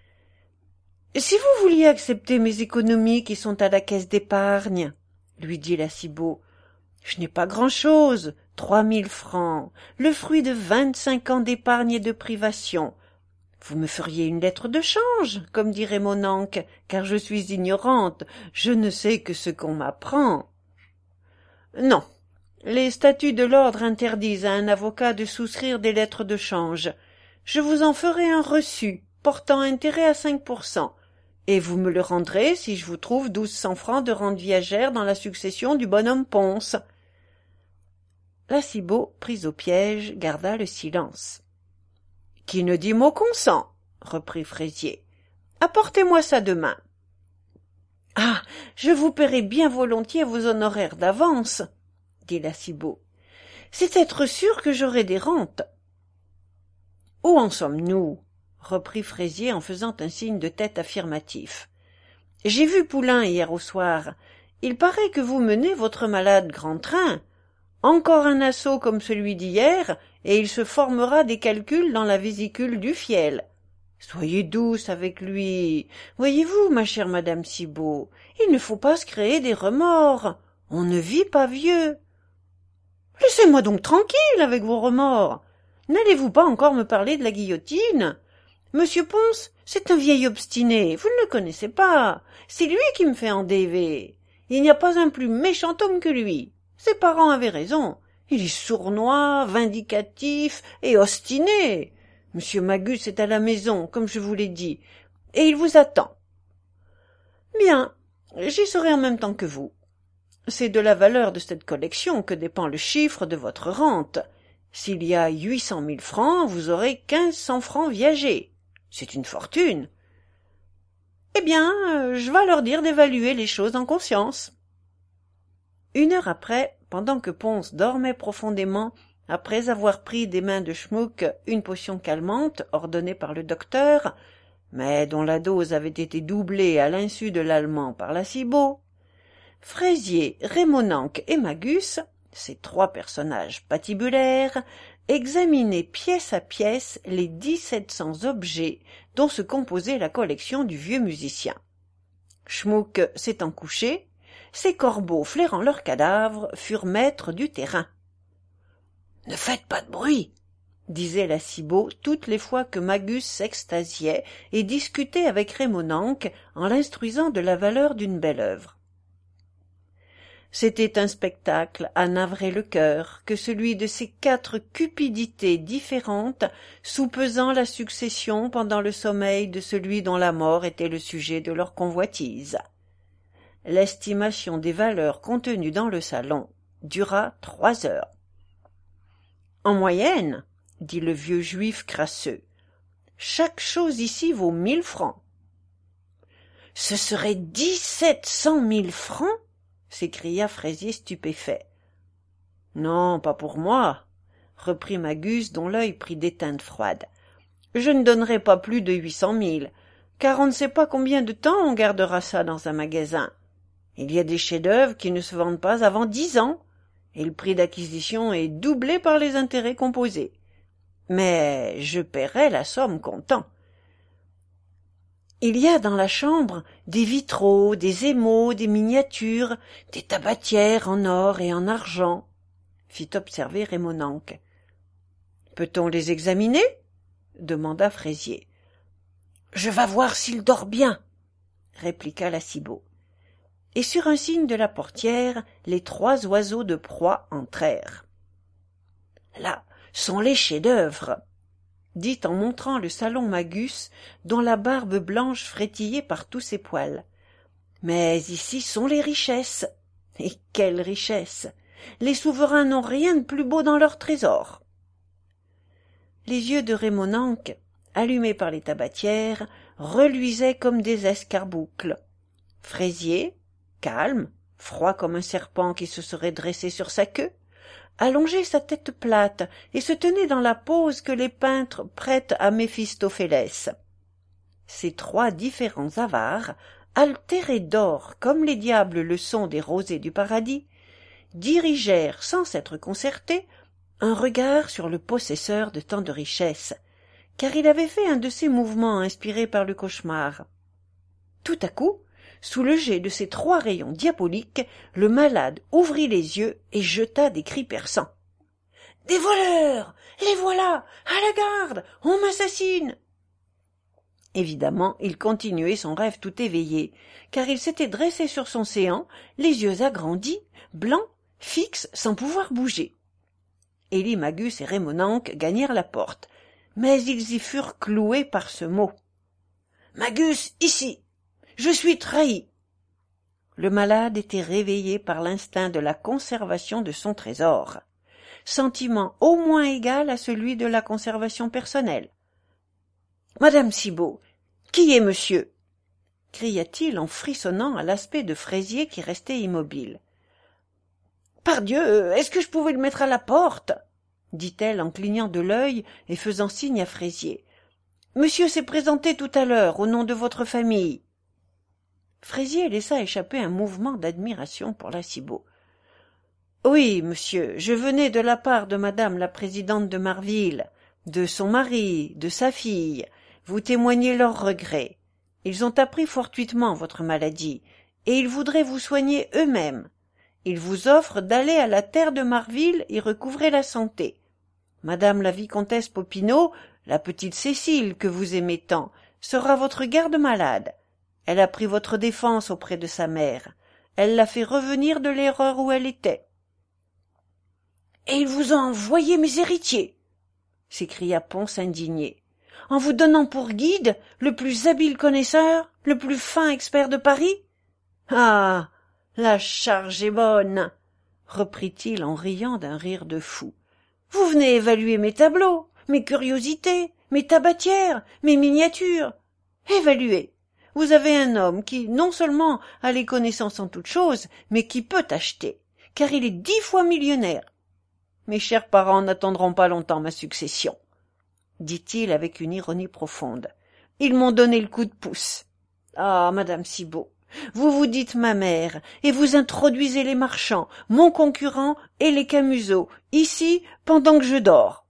S1: Si vous vouliez accepter mes économies qui sont à la caisse d'épargne, lui dit la Cibot, je n'ai pas grand-chose, trois mille francs, le fruit de vingt-cinq ans d'épargne et de privation. Vous me feriez une lettre de change, comme dirait mon oncle, car je suis ignorante, je ne sais que ce qu'on m'apprend. Non, les statuts de l'ordre interdisent à un avocat de souscrire des lettres de change. Je vous en ferai un reçu, portant intérêt à cinq pour cent, et vous me le rendrez si je vous trouve douze cents francs de rente viagère dans la succession du bonhomme Pons. La Cibot, prise au piège, garda le silence. « Qui ne dit mot consent, » reprit Fraisier. « Apportez-moi ça demain. »« Ah, je vous paierai bien volontiers vos honoraires d'avance, » dit la Cibot. « C'est être sûr que j'aurai des rentes. »« Où en sommes-nous » reprit Fraisier en faisant un signe de tête affirmatif. « J'ai vu Poulain hier au soir. Il paraît que vous menez votre malade grand train. Encore un assaut comme celui d'hier, et il se formera des calculs dans la vésicule du fiel. Soyez douce avec lui. Voyez-vous, ma chère madame Cibot, il ne faut pas se créer des remords. On ne vit pas vieux. Laissez-moi donc tranquille avec vos remords. N'allez-vous pas encore me parler de la guillotine? Monsieur Pons, c'est un vieil obstiné, vous ne le connaissez pas. C'est lui qui me fait endéver. Il n'y a pas un plus méchant homme que lui. Ses parents avaient raison. Il est sournois, vindicatif et obstiné. Monsieur Magus est à la maison, comme je vous l'ai dit, et il vous attend. Bien, j'y serai en même temps que vous. C'est de la valeur de cette collection que dépend le chiffre de votre rente. S'il y a huit cent mille francs, vous aurez quinze cents francs viagers. C'est une fortune. Eh bien, je vais leur dire d'évaluer les choses en conscience. Une heure après, pendant que Pons dormait profondément, après avoir pris des mains de Schmuck une potion calmante ordonnée par le docteur, mais dont la dose avait été doublée à l'insu de l'Allemand par la Cibot, Fraisier, Rémonanque et Magus, ces trois personnages patibulaires, examinait pièce à pièce les dix-sept cents objets dont se composait la collection du vieux musicien. Schmuck s'étant couché, ses corbeaux flairant leurs cadavres furent maîtres du terrain. « Ne faites pas de bruit !» disait la Cibot toutes les fois que Magus s'extasiait et discutait avec Rémonanque en l'instruisant de la valeur d'une belle œuvre. C'était un spectacle à navrer le cœur que celui de ces quatre cupidités différentes soupesant la succession pendant le sommeil de celui dont la mort était le sujet de leur convoitise. L'estimation des valeurs contenues dans le salon dura trois heures. « En moyenne, dit le vieux juif crasseux, chaque chose ici vaut mille francs. »« Ce serait dix-sept cent mille francs ?» s'écria Fraisier stupéfait. « Non, pas pour moi, » reprit Magus dont l'œil prit des teintes froides. « Je ne donnerai pas plus de huit cent mille, car on ne sait pas combien de temps on gardera ça dans un magasin. Il y a des chefs-d'œuvre qui ne se vendent pas avant dix ans, et le prix d'acquisition est doublé par les intérêts composés. Mais je paierai la somme comptant. Il y a dans la chambre des vitraux, des émaux, des miniatures, des tabatières en or et en argent, fit observer Rémonanque. « Peut-on les examiner ?» demanda Fraisier. « Je vas voir s'il dort bien, » répliqua la Cibot. Et sur un signe de la portière, les trois oiseaux de proie entrèrent. « Là sont les chefs-d'œuvre, » dit en montrant le salon Magus, dont la barbe blanche frétillait par tous ses poils. « Mais ici sont les richesses. Et quelles richesses! Les souverains n'ont rien de plus beau dans leur trésor. » Les yeux de Rémonanque, allumés par les tabatières, reluisaient comme des escarboucles. Fraisier, calme, froid comme un serpent qui se serait dressé sur sa queue, allongeait sa tête plate et se tenait dans la pose que les peintres prêtent à Méphistophélès. Ces trois différents avares, altérés d'or comme les diables le sont des rosées du paradis, dirigèrent sans s'être concertés un regard sur le possesseur de tant de richesses, car il avait fait un de ces mouvements inspirés par le cauchemar. Tout à coup, sous le jet de ces trois rayons diaboliques, le malade ouvrit les yeux et jeta des cris perçants. « Des voleurs! Les voilà! À la garde! On m'assassine !» Évidemment, il continuait son rêve tout éveillé, car il s'était dressé sur son séant, les yeux agrandis, blancs, fixes, sans pouvoir bouger. Élie Magus et Rémonanque gagnèrent la porte, mais ils y furent cloués par ce mot. « Magus, ici! Je suis trahi !» Le malade était réveillé par l'instinct de la conservation de son trésor, sentiment au moins égal à celui de la conservation personnelle. « Madame Cibot, qui est monsieur ?» cria-t-il en frissonnant à l'aspect de Fraisier qui restait immobile. « Pardieu, est-ce que je pouvais le mettre à la porte ?» dit-elle en clignant de l'œil et faisant signe à Fraisier. « Monsieur s'est présenté tout à l'heure au nom de votre famille. » Fraisier laissa échapper un mouvement d'admiration pour la Cibot. « Oui, monsieur, je venais de la part de madame la présidente de Marville, de son mari, de sa fille, vous témoigner leurs regrets. Ils ont appris fortuitement votre maladie, et ils voudraient vous soigner eux-mêmes. Ils vous offrent d'aller à la terre de Marville y recouvrer la santé. Madame la vicomtesse Popinot, la petite Cécile que vous aimez tant, sera votre garde-malade. Elle a pris votre défense auprès de sa mère. Elle l'a fait revenir de l'erreur où elle était. »« Et il vous a envoyé mes héritiers !» s'écria Pons indigné. « En vous donnant pour guide le plus habile connaisseur, le plus fin expert de Paris ? Ah, la charge est bonne !» reprit-il en riant d'un rire de fou. « Vous venez évaluer mes tableaux, mes curiosités, mes tabatières, mes miniatures. Évaluez. Vous avez un homme qui, non seulement a les connaissances en toutes choses, mais qui peut acheter, car il est dix fois millionnaire. Mes chers parents n'attendront pas longtemps ma succession, dit-il avec une ironie profonde. Ils m'ont donné le coup de pouce. Ah, madame Cibot, vous vous dites ma mère, et vous introduisez les marchands, mon concurrent et les Camusot, ici, pendant que je dors.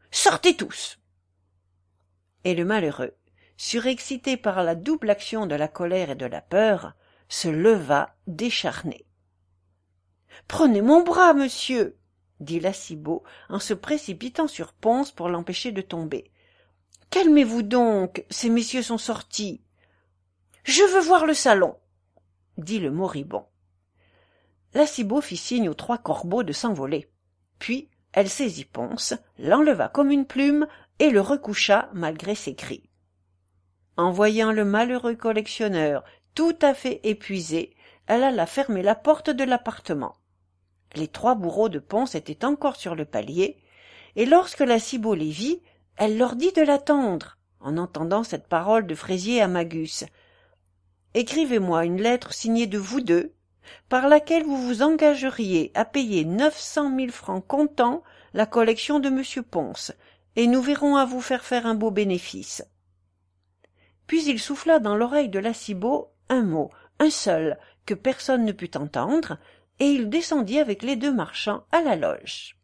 S1: Sortez tous !» Et le malheureux, surexcité par la double action de la colère et de la peur, se leva décharné. « Prenez mon bras, monsieur !» dit La Cibot en se précipitant sur Pons pour l'empêcher de tomber. « Calmez-vous donc, ces messieurs sont sortis. »« Je veux voir le salon !» dit le moribond. La Cibot fit signe aux trois corbeaux de s'envoler. Puis elle saisit Pons, l'enleva comme une plume et le recoucha malgré ses cris. En voyant le malheureux collectionneur tout à fait épuisé, elle alla fermer la porte de l'appartement. Les trois bourreaux de Pons étaient encore sur le palier, et lorsque La Cibot les vit, elle leur dit de l'attendre, en entendant cette parole de Fraisier à Magus. « Écrivez-moi une lettre signée de vous deux, par laquelle vous vous engageriez à payer neuf cent mille francs comptant la collection de Monsieur Pons, et nous verrons à vous faire faire un beau bénéfice. » Puis il souffla dans l'oreille de La Cibot un mot, un seul, que personne ne put entendre, et il descendit avec les deux marchands à la loge.